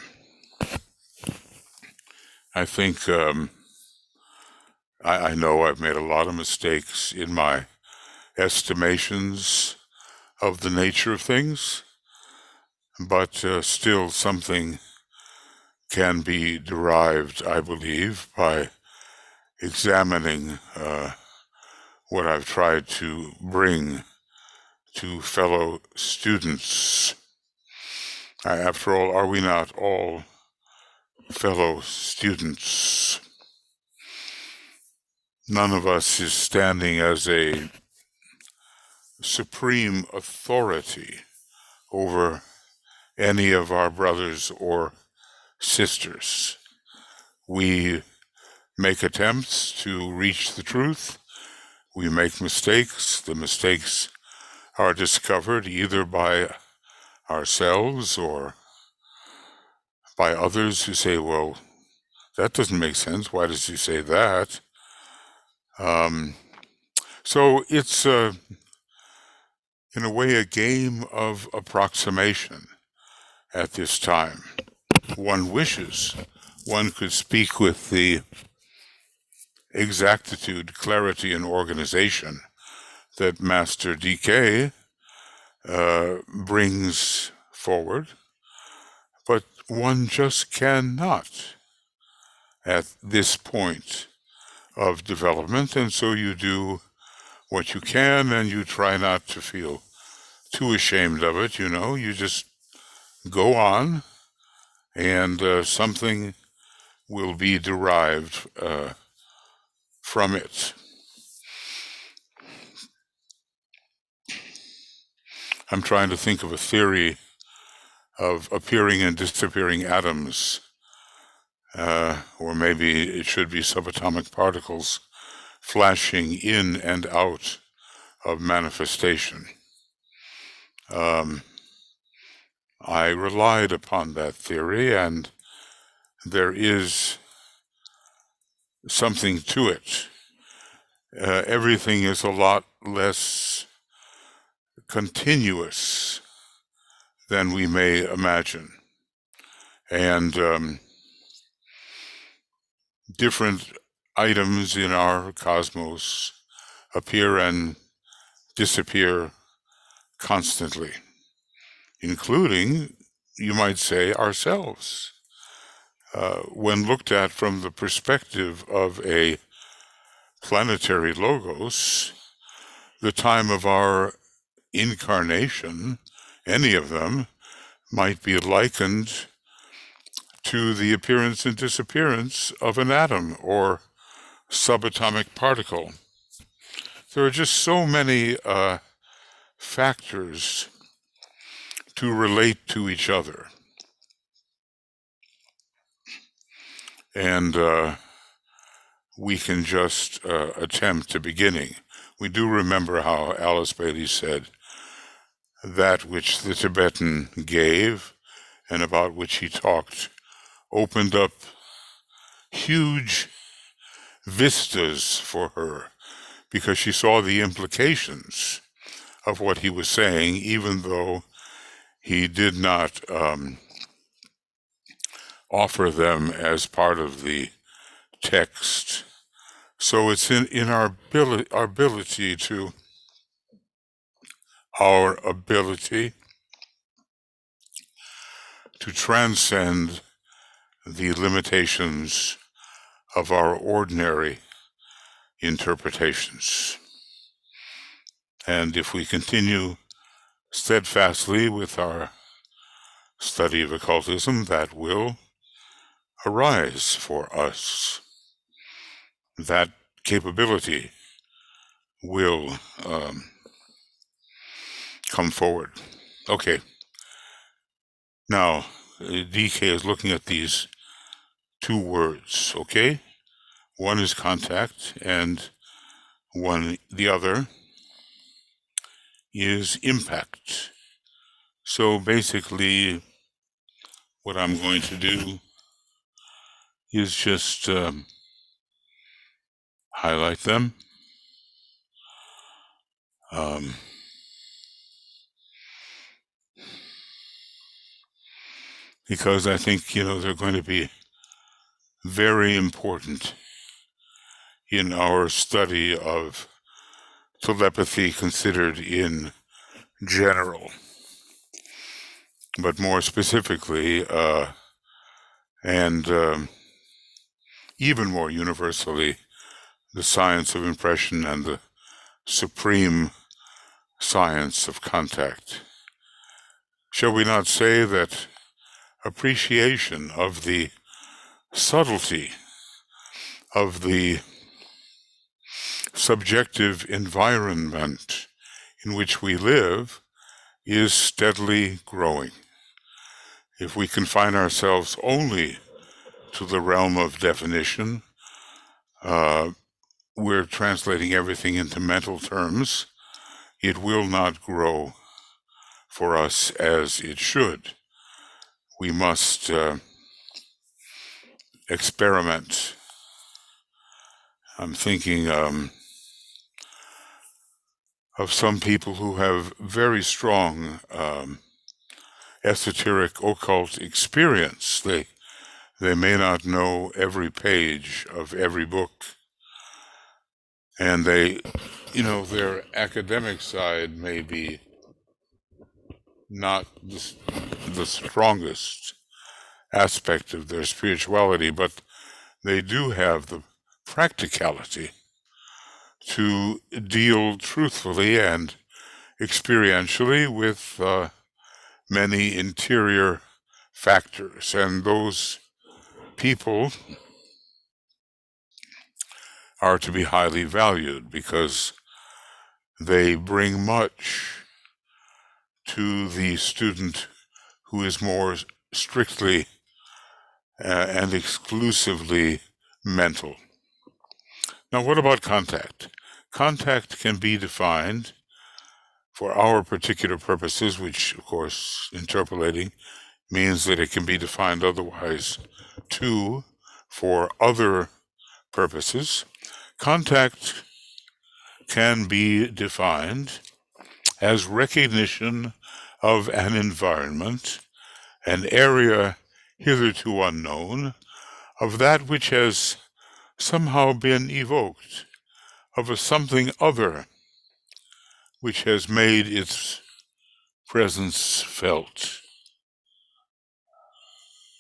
I think um, I, I know I've made a lot of mistakes in my estimations of the nature of things, but uh, still something can be derived, I believe, by examining uh, what I've tried to bring to fellow students. Uh, after all, are we not all fellow students? None of us is standing as a supreme authority over any of our brothers or sisters. We make attempts to reach the truth. We make mistakes. The mistakes are discovered either by ourselves or by others who say, well, that doesn't make sense. Why does he say that? Um, so it's, uh, in a way, a game of approximation at this time. One wishes one could speak with the exactitude, clarity, and organization that Master D K uh, brings forward, but one just cannot at this point of development, and so you do what you can, and you try not to feel too ashamed of it, you know, you just go on, and uh, something will be derived uh, from it. I'm trying to think of a theory of appearing and disappearing atoms, uh, or maybe it should be subatomic particles flashing in and out of manifestation. Um, I relied upon that theory, and there is something to it. Uh, everything is a lot less continuous than we may imagine. And um, different items in our cosmos appear and disappear constantly, including, you might say, ourselves. Uh, when looked at from the perspective of a planetary logos, the time of our incarnation, any of them, might be likened to the appearance and disappearance of an atom or subatomic particle. There are just so many uh, factors to relate to each other. And uh, we can just uh, attempt a beginning. We do remember how Alice Bailey said, that which the Tibetan gave and about which he talked opened up huge vistas for her, because she saw the implications of what he was saying, even though he did not um, offer them as part of the text. So it's in, in our, ability, our ability to, our ability to transcend the limitations of our ordinary interpretations. And if we continue steadfastly with our study of occultism, that will arise for us. That capability will um, come forward. Okay. Now, D K is looking at these two words, okay? One is contact, and one, the other, is impact. So basically, what I'm going to do is just um, highlight them. Um, because I think, you know, they're going to be very important in our study of telepathy considered in general, but more specifically, uh, and um, even more universally, the science of impression and the supreme science of contact. Shall we not say that appreciation of the subtlety of the subjective environment in which we live is steadily growing? If we confine ourselves only to the realm of definition, uh, we're translating everything into mental terms. It will not grow for us as it should. We must uh, experiment. I'm thinking um, of some people who have very strong um, esoteric occult experience. They they may not know every page of every book, and they, you know, their academic side may be not the, the strongest aspect of their spirituality, but they do have the practicality to deal truthfully and experientially with uh, many interior factors. And those people are to be highly valued because they bring much to the student who is more strictly uh, and exclusively mental. Now, what about contact? Contact can be defined for our particular purposes, which, of course, interpolating means that it can be defined otherwise too for other purposes. Contact can be defined as recognition of an environment, an area hitherto unknown, of that which has somehow been evoked, of a something other which has made its presence felt.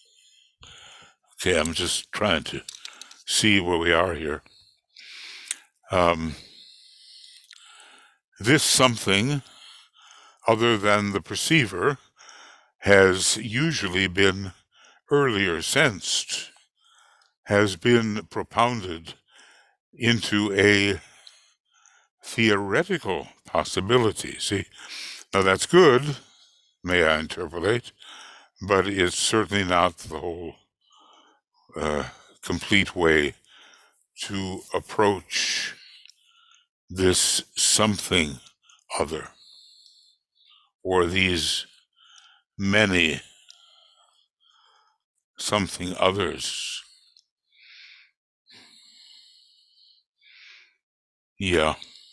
Okay, I'm just trying to see where we are here. Um, this something other than the perceiver has usually been earlier sensed, has been propounded into a theoretical possibility. See, now that's good, may I interpolate, but it's certainly not the whole uh, complete way to approach this something other, or these many something others. Yeah.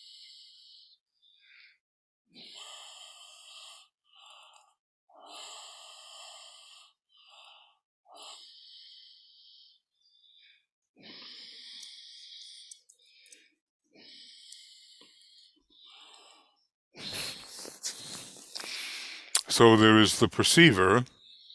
So there is the perceiver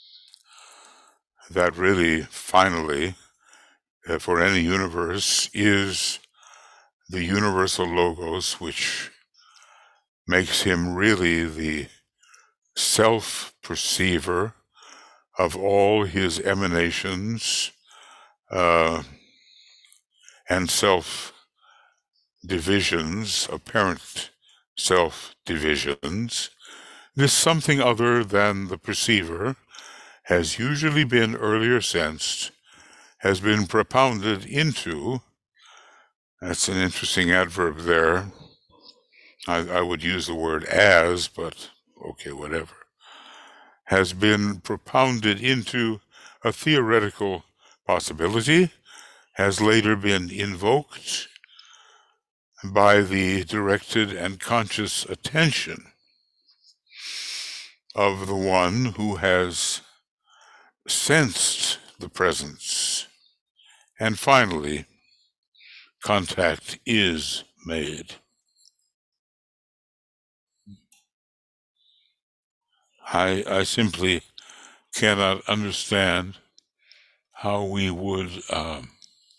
that really, finally, uh, for any universe, is the universal logos, which makes him really the self-perceiver of all his emanations uh, and self-divisions, apparent self-divisions. This something other than the perceiver has usually been earlier sensed, has been propounded into, that's an interesting adverb there. I, I would use the word as, but okay, whatever. Has been propounded into a theoretical possibility, has later been invoked by the directed and conscious attention of the one who has sensed the presence. And finally, contact is made. I, I simply cannot understand how we would um,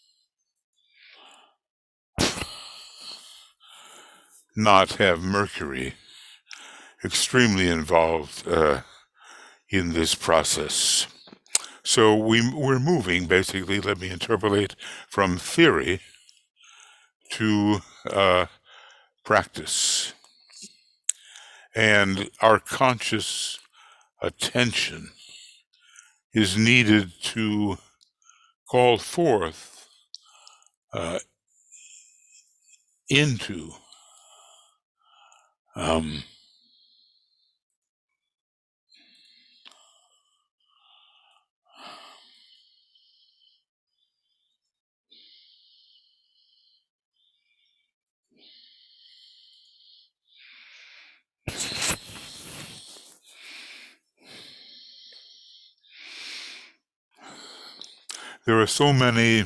not have Mercury extremely involved uh, in this process. So we, we're moving, basically, let me interpolate, from theory to uh, practice. And our conscious attention is needed to call forth uh, into um, there are so many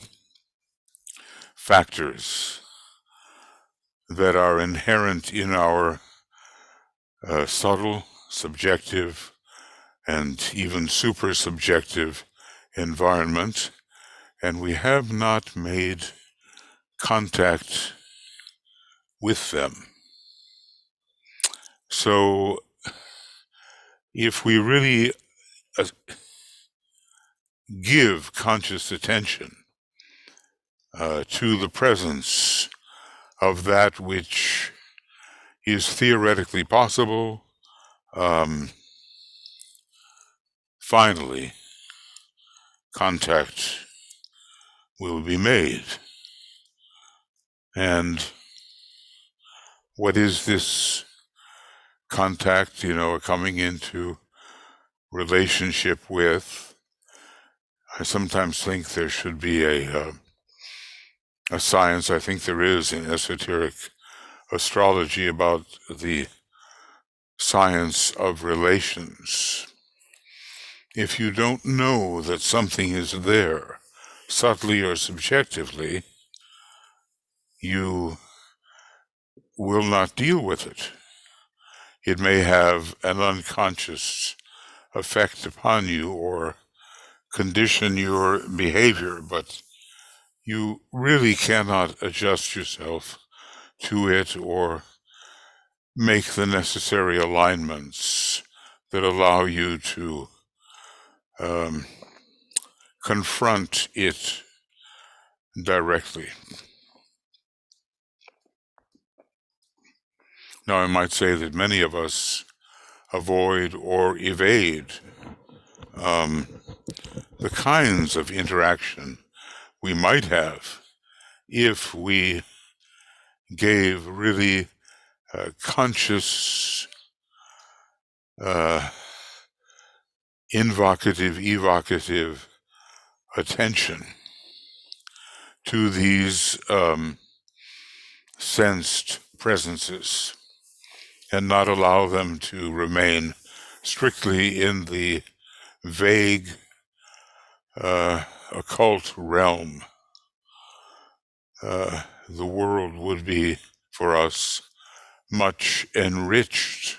factors that are inherent in our uh, subtle, subjective, and even super subjective environment, and we have not made contact with them. So if we really uh, give conscious attention uh, to the presence of that which is theoretically possible, um, finally, contact will be made. And what is this contact, you know, coming into relationship with? I sometimes think there should be a, uh, a science, I think there is in esoteric astrology, about the science of relations. If you don't know that something is there, subtly or subjectively, you will not deal with it. It may have an unconscious effect upon you or condition your behavior, but you really cannot adjust yourself to it or make the necessary alignments that allow you to um, confront it directly. Now, I might say that many of us avoid or evade um, the kinds of interaction we might have if we gave really uh, conscious, uh, invocative, evocative attention to these um, sensed presences and not allow them to remain strictly in the vague uh, occult realm. Uh, the world would be, for us, much enriched.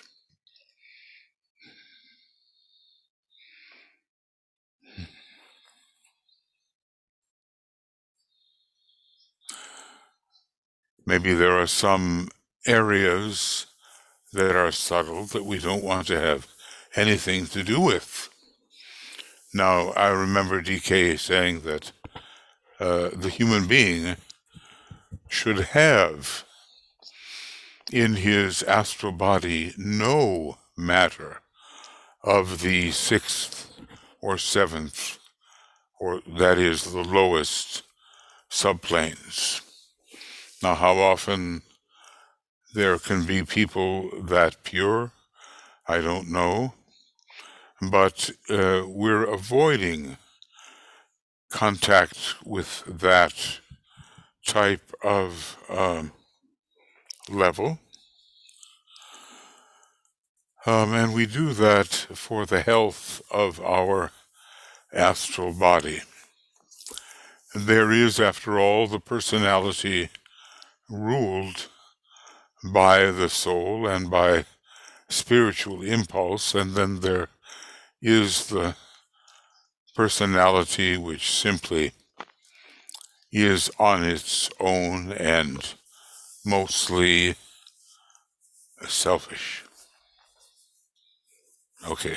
Maybe there are some areas that are subtle that we don't want to have anything to do with. Now, I remember D K saying that uh, the human being should have in his astral body no matter of the sixth or seventh, or that is the lowest subplanes. Now, how often there can be people that pure, I don't know, but uh, we're avoiding contact with that type of um, level. Um, and we do that for the health of our astral body. There is, after all, the personality ruled by the soul and by spiritual impulse, and then there is the personality which simply is on its own and mostly selfish. Okay.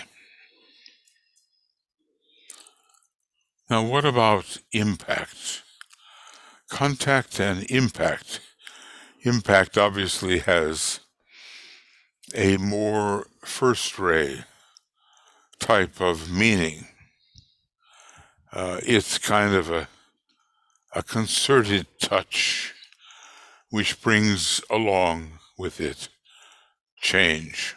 Now, what about impact? Contact and impact. Impact obviously has a more first ray type of meaning. Uh, it's kind of a, a concerted touch which brings along with it change.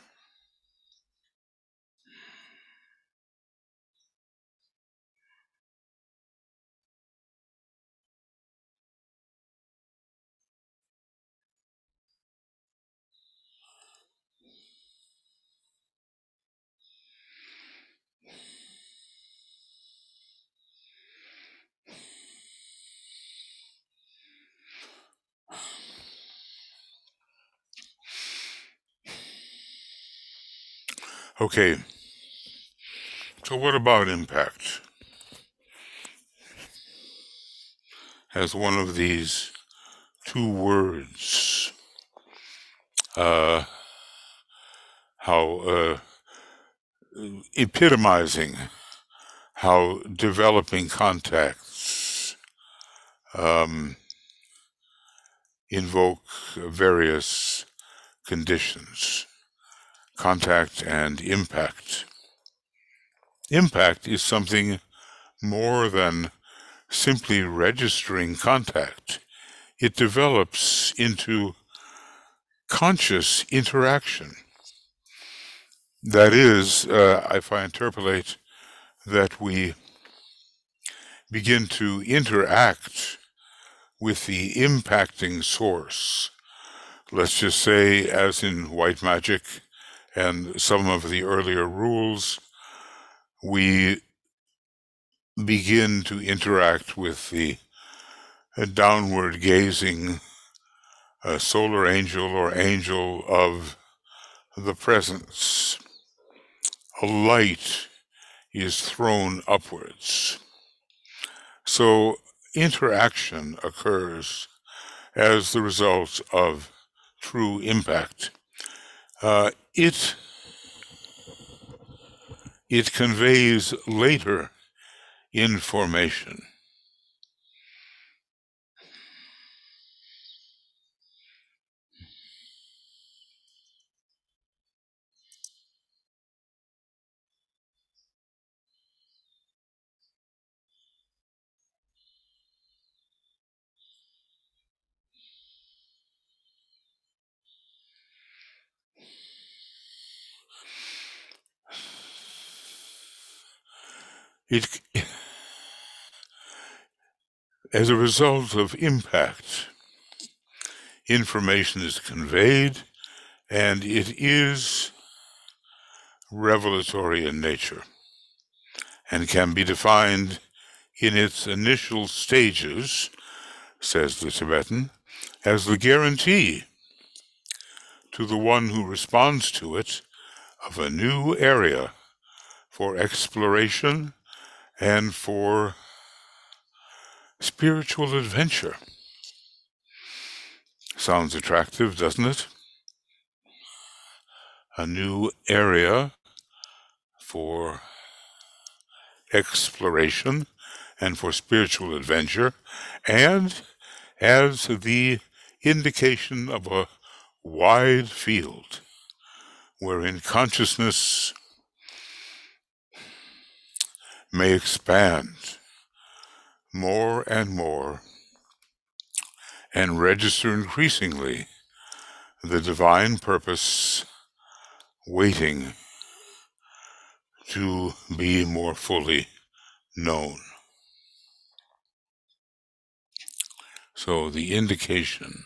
Okay, so what about impact? As one of these two words, uh, how uh, epitomizing how developing contacts um, invoke various conditions, contact and impact. Impact is something more than simply registering contact. It develops into conscious interaction. That is, uh, if I interpolate, that we begin to interact with the impacting source. Let's just say, as in white magic and some of the earlier rules, we begin to interact with the downward gazing uh, solar angel or angel of the presence. A light is thrown upwards. So interaction occurs as the result of true impact, uh, it it conveys later information. It, as a result of impact, information is conveyed, and it is revelatory in nature and can be defined in its initial stages, says the Tibetan, as the guarantee to the one who responds to it of a new area for exploration and for spiritual adventure. Sounds attractive, doesn't it? A new area for exploration and for spiritual adventure, and as the indication of a wide field wherein consciousness may expand more and more and register increasingly the divine purpose waiting to be more fully known. So the indication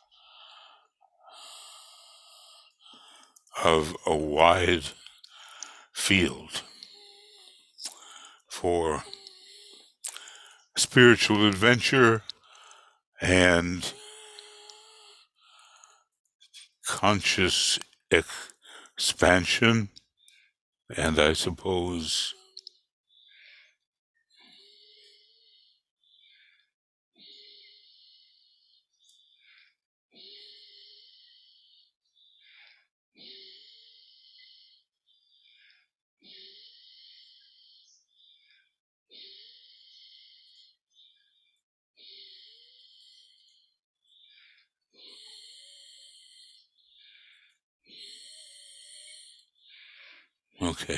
of a wide field for spiritual adventure and conscious expansion, and I suppose okay.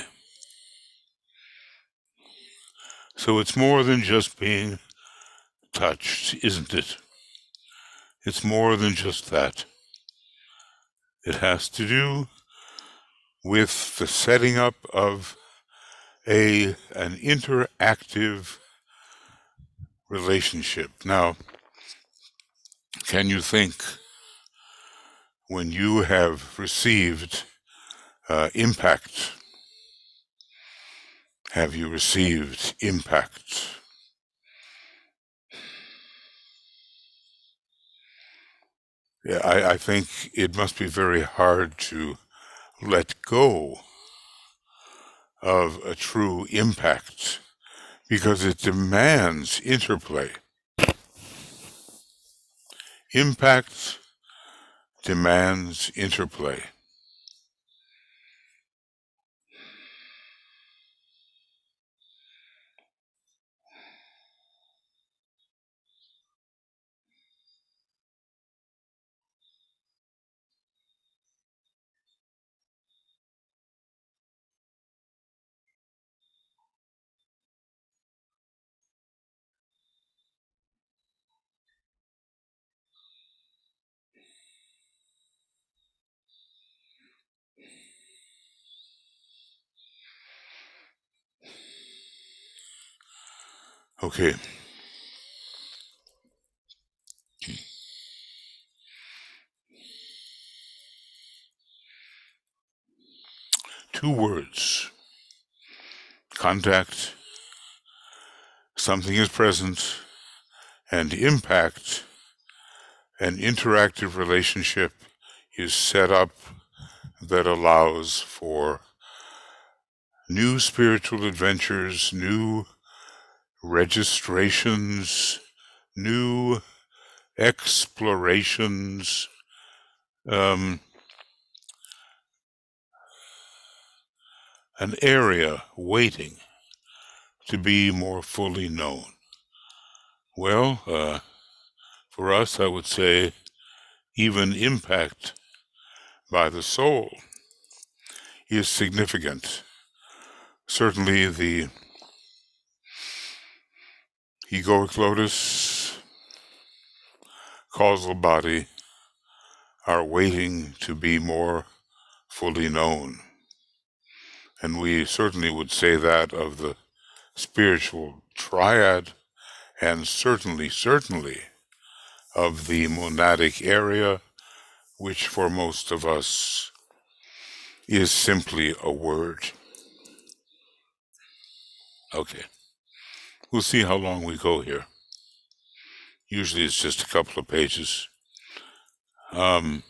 So it's more than just being touched, isn't it? It's more than just that. It has to do with the setting up of a an interactive relationship. Now, can you think when you have received uh, impact? Have you received impact? Yeah, I, I think it must be very hard to let go of a true impact because it demands interplay. Impact demands interplay. Okay. Two words. Contact, something is present, and impact, an interactive relationship is set up that allows for new spiritual adventures, new registrations, new explorations, um, an area waiting to be more fully known? Well, uh, for us, I would say even impact by the soul is significant. Certainly the egoic lotus, causal body are waiting to be more fully known. And we certainly would say that of the spiritual triad, and certainly, certainly of the monadic area, which for most of us is simply a word. Okay, we'll see how long we go here. Usually it's just a couple of pages. Um,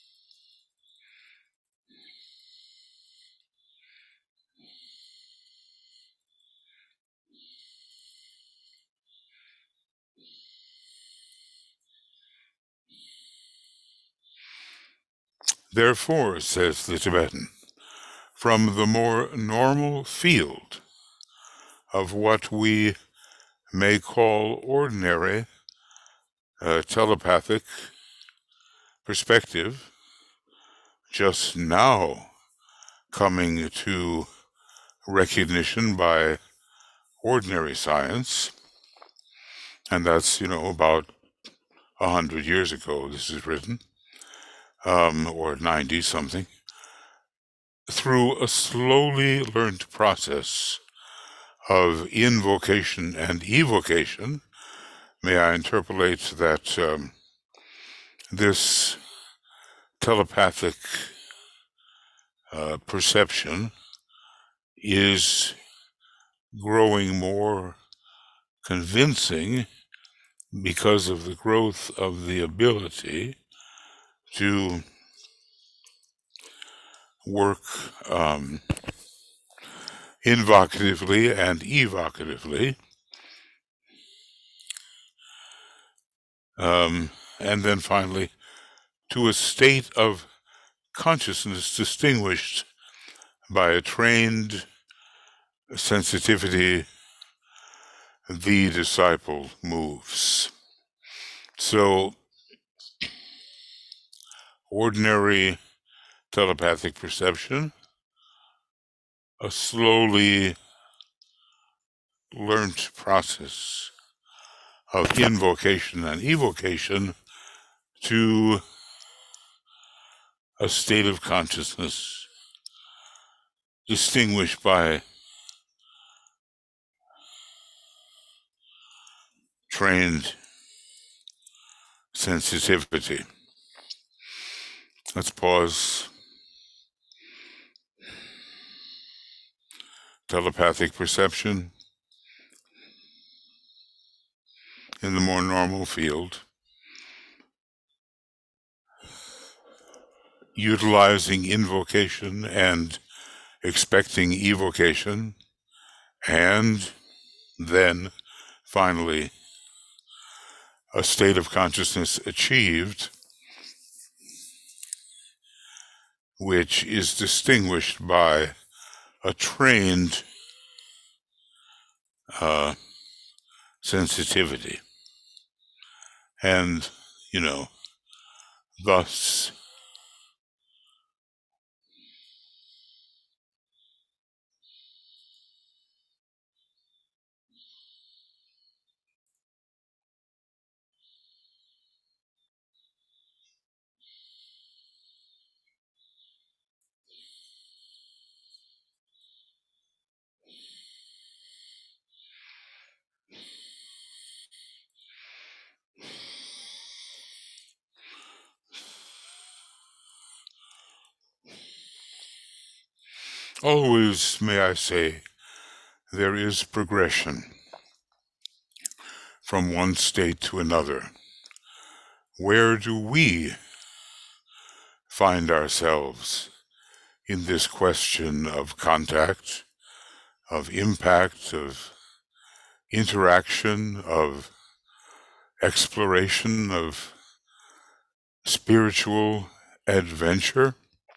Therefore, says the Tibetan, from the more normal field of what we may call ordinary uh, telepathic perspective, just now coming to recognition by ordinary science, and that's, you know, about a hundred years ago this is written, um, or ninety something, through a slowly learned process of invocation and evocation. May I interpolate that um, this telepathic uh, perception is growing more convincing because of the growth of the ability to work um, invocatively and evocatively, um, and then finally to a state of consciousness distinguished by a trained sensitivity. The disciple moves. So ordinary telepathic perception, a slowly learnt process of invocation and evocation to a state of consciousness distinguished by trained sensitivity. Let's pause. Telepathic perception in the more normal field, utilizing invocation and expecting evocation, and then finally a state of consciousness achieved which is distinguished by a trained uh, sensitivity. And, you know, thus always, may I say, there is progression from one state to another. Where do we find ourselves in this question of contact, of impact, of interaction, of exploration of spiritual adventure?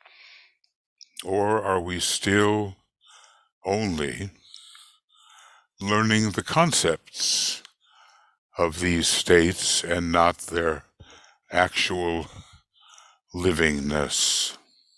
Or are we still only learning the concepts of these states and not their actual livingness?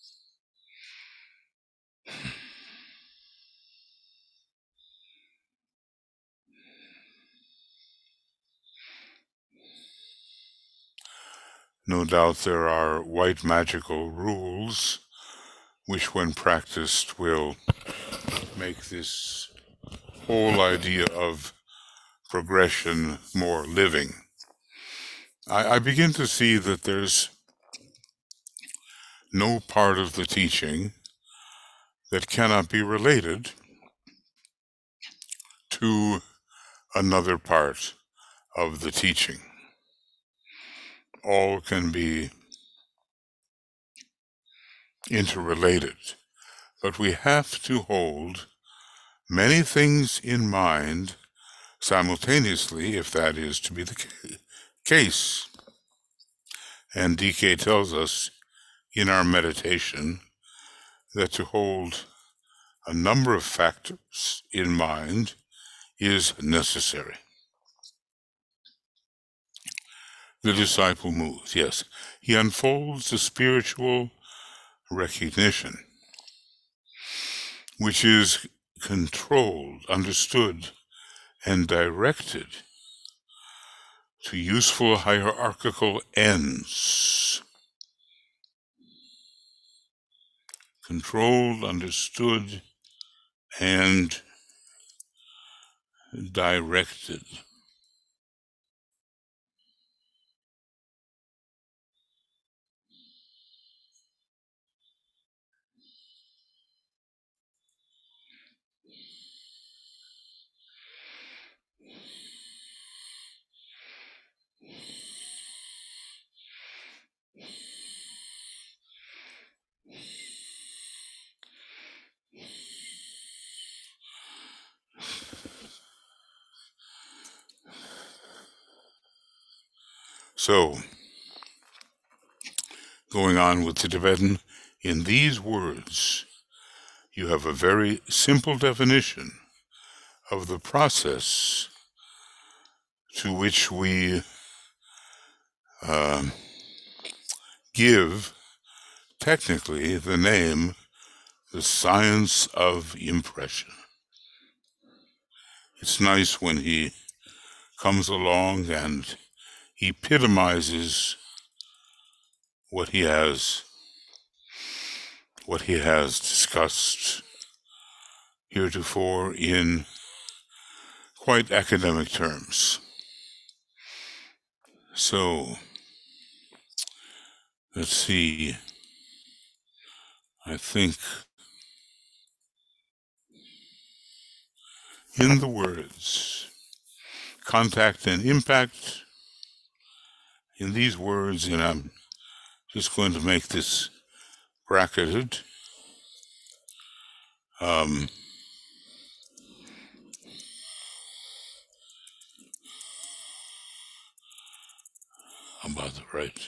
No doubt there are white magical rules which, when practiced, will make this whole idea of progression more living. I, I begin to see that there's no part of the teaching that cannot be related to another part of the teaching. All can be interrelated, but we have to hold many things in mind simultaneously, if that is to be the ca- case. And D K tells us in our meditation that to hold a number of factors in mind is necessary. The disciple moves, yes. He unfolds the spiritual recognition, which is controlled, understood, and directed to useful hierarchical ends. Controlled, understood, and directed. So, going on with the Tibetan, in these words, you have a very simple definition of the process to which we uh, give, technically, the name, the science of impression. It's nice when he comes along and epitomizes what he has what he has discussed heretofore in quite academic terms. So, let's see. I think in the words contact and impact, in these words, and I'm just going to make this bracketed. Um, how about the right?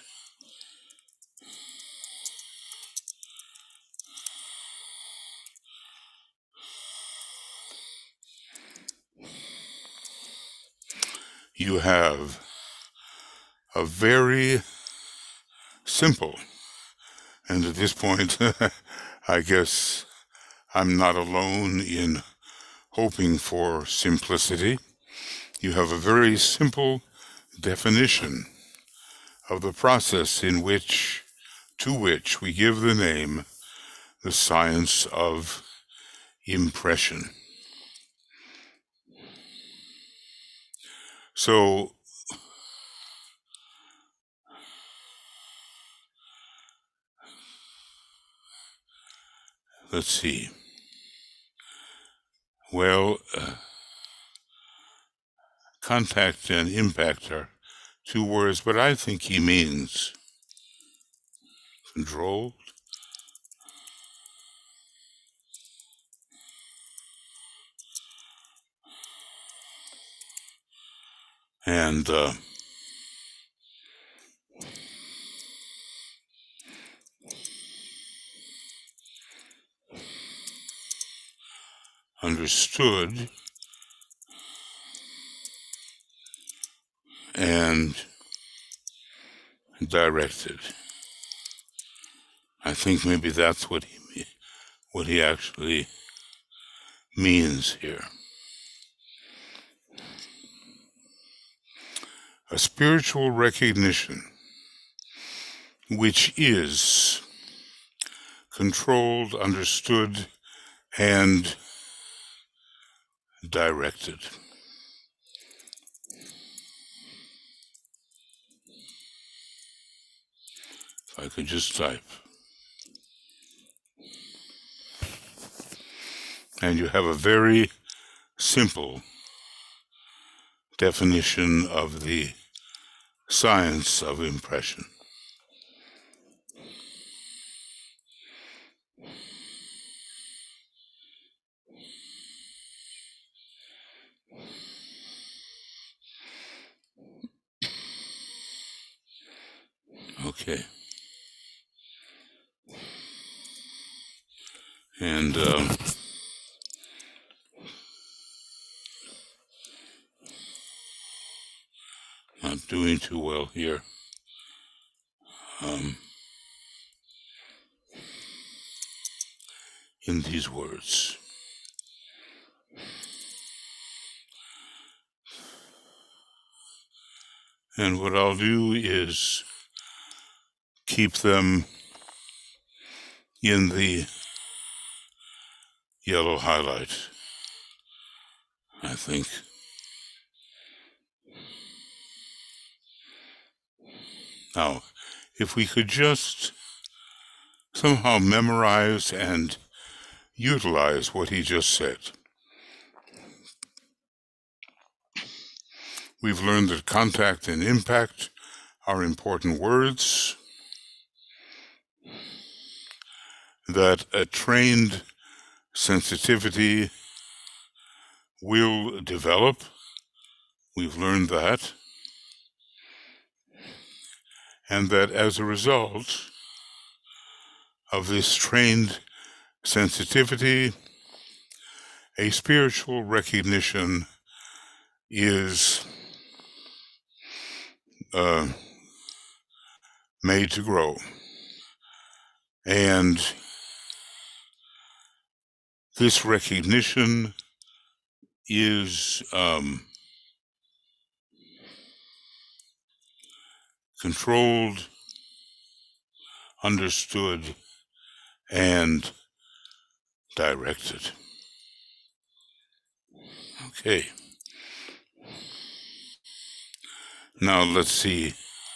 You have a very simple, and at this point, I guess I'm not alone in hoping for simplicity. You have a very simple definition of the process in which, to which we give the name, the science of impression. So, let's see. Well, uh, contact and impact are two words, but I think he means control and uh, understood and directed. I think maybe that's what he what he actually means here. A spiritual recognition which is controlled, understood, and directed. If I could just type. And you have a very simple definition of the science of impression. Okay. And um, not doing too well here. Um, in these words. And what I'll do is keep them in the yellow highlight, I think. Now, if we could just somehow memorize and utilize what he just said. We've learned that contact and impact are important words, that a trained sensitivity will develop. We've learned that. And that as a result of this trained sensitivity, a spiritual recognition is uh, made to grow. And this recognition is um, controlled, understood, and directed. Okay. Now let's see.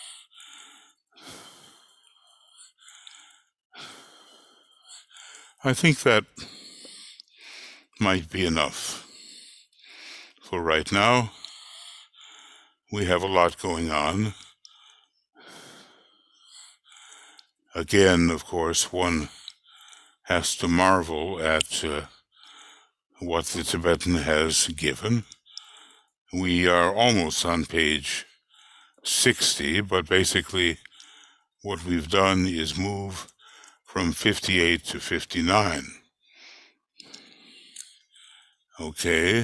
I think that might be enough for right now. We have a lot going on. Again, of course, one has to marvel at uh, what the Tibetan has given. We are almost on page sixty, but basically what we've done is move from fifty-eight to fifty-nine. Okay.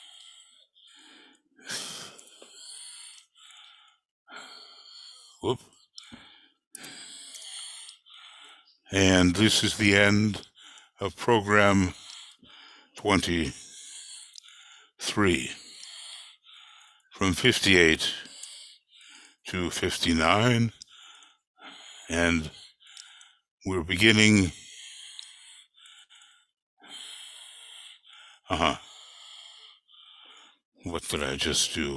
Whoop. And this is the end of program twenty-three. From fifty-eight to fifty-nine. And we're beginning. Uh-huh. What did I just do?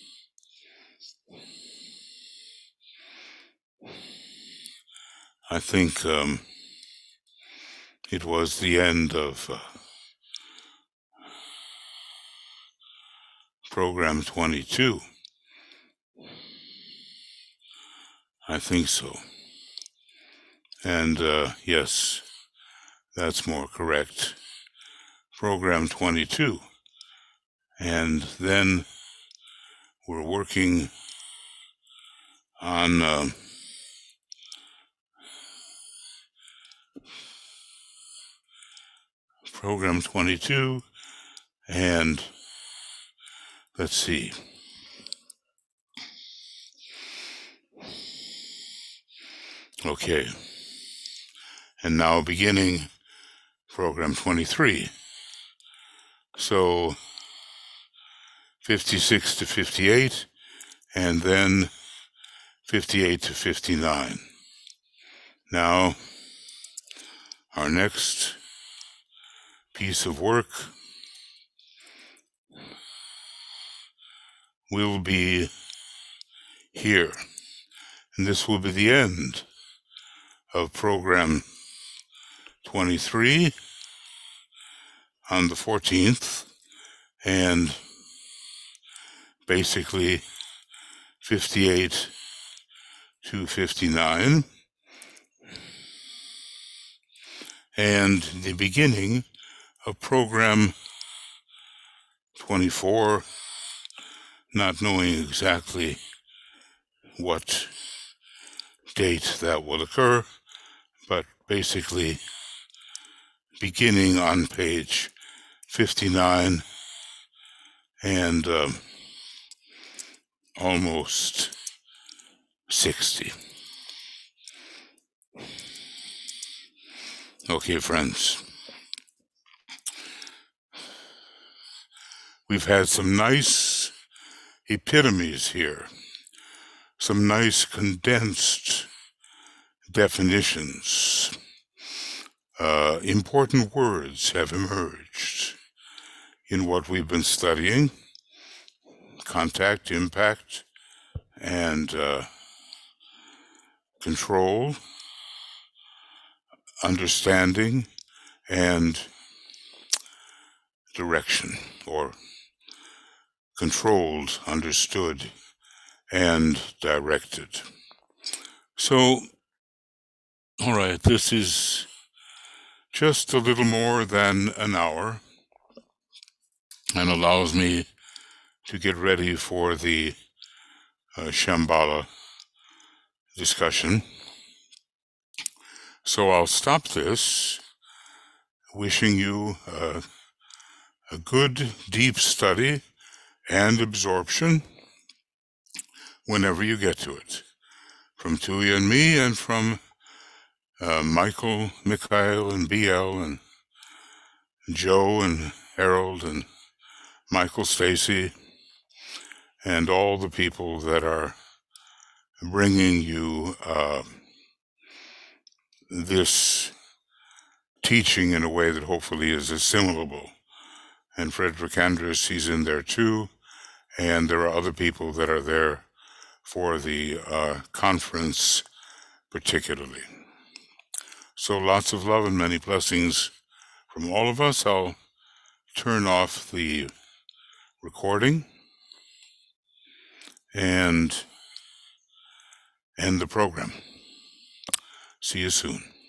I think um, it was the end of uh, program twenty-two. I think so. And uh, yes, that's more correct. Program twenty-two. And then we're working on uh, program twenty-two, And let's see. Okay. And now beginning program twenty-three. So fifty-six to fifty-eight, and then fifty-eight to fifty-nine. Now, our next piece of work will be here. And this will be the end of program twenty-three on the fourteenth, and basically fifty-eight to fifty-nine, and the beginning of program twenty-four, not knowing exactly what date that will occur, but basically beginning on page fifty-nine and um, almost sixty. Okay, friends. We've had some nice epitomes here, some nice condensed definitions. Uh, important words have emerged in what we've been studying: contact, impact, and uh, control, understanding, and direction, or controlled, understood, and directed. So, all right, this is just a little more than an hour and allows me to get ready for the uh, Shambhala discussion. So I'll stop this, wishing you uh, a good, deep study and absorption whenever you get to it. From Tuya and me, and from uh, Michael, Mikhail, and B L, and Joe, and Harold, and Michael, Stacy, and all the people that are bringing you uh, this teaching in a way that hopefully is assimilable. And Frederick Andrus, he's in there too, and there are other people that are there for the uh, conference particularly. So lots of love and many blessings from all of us. I'll turn off the recording and end the program. See you soon.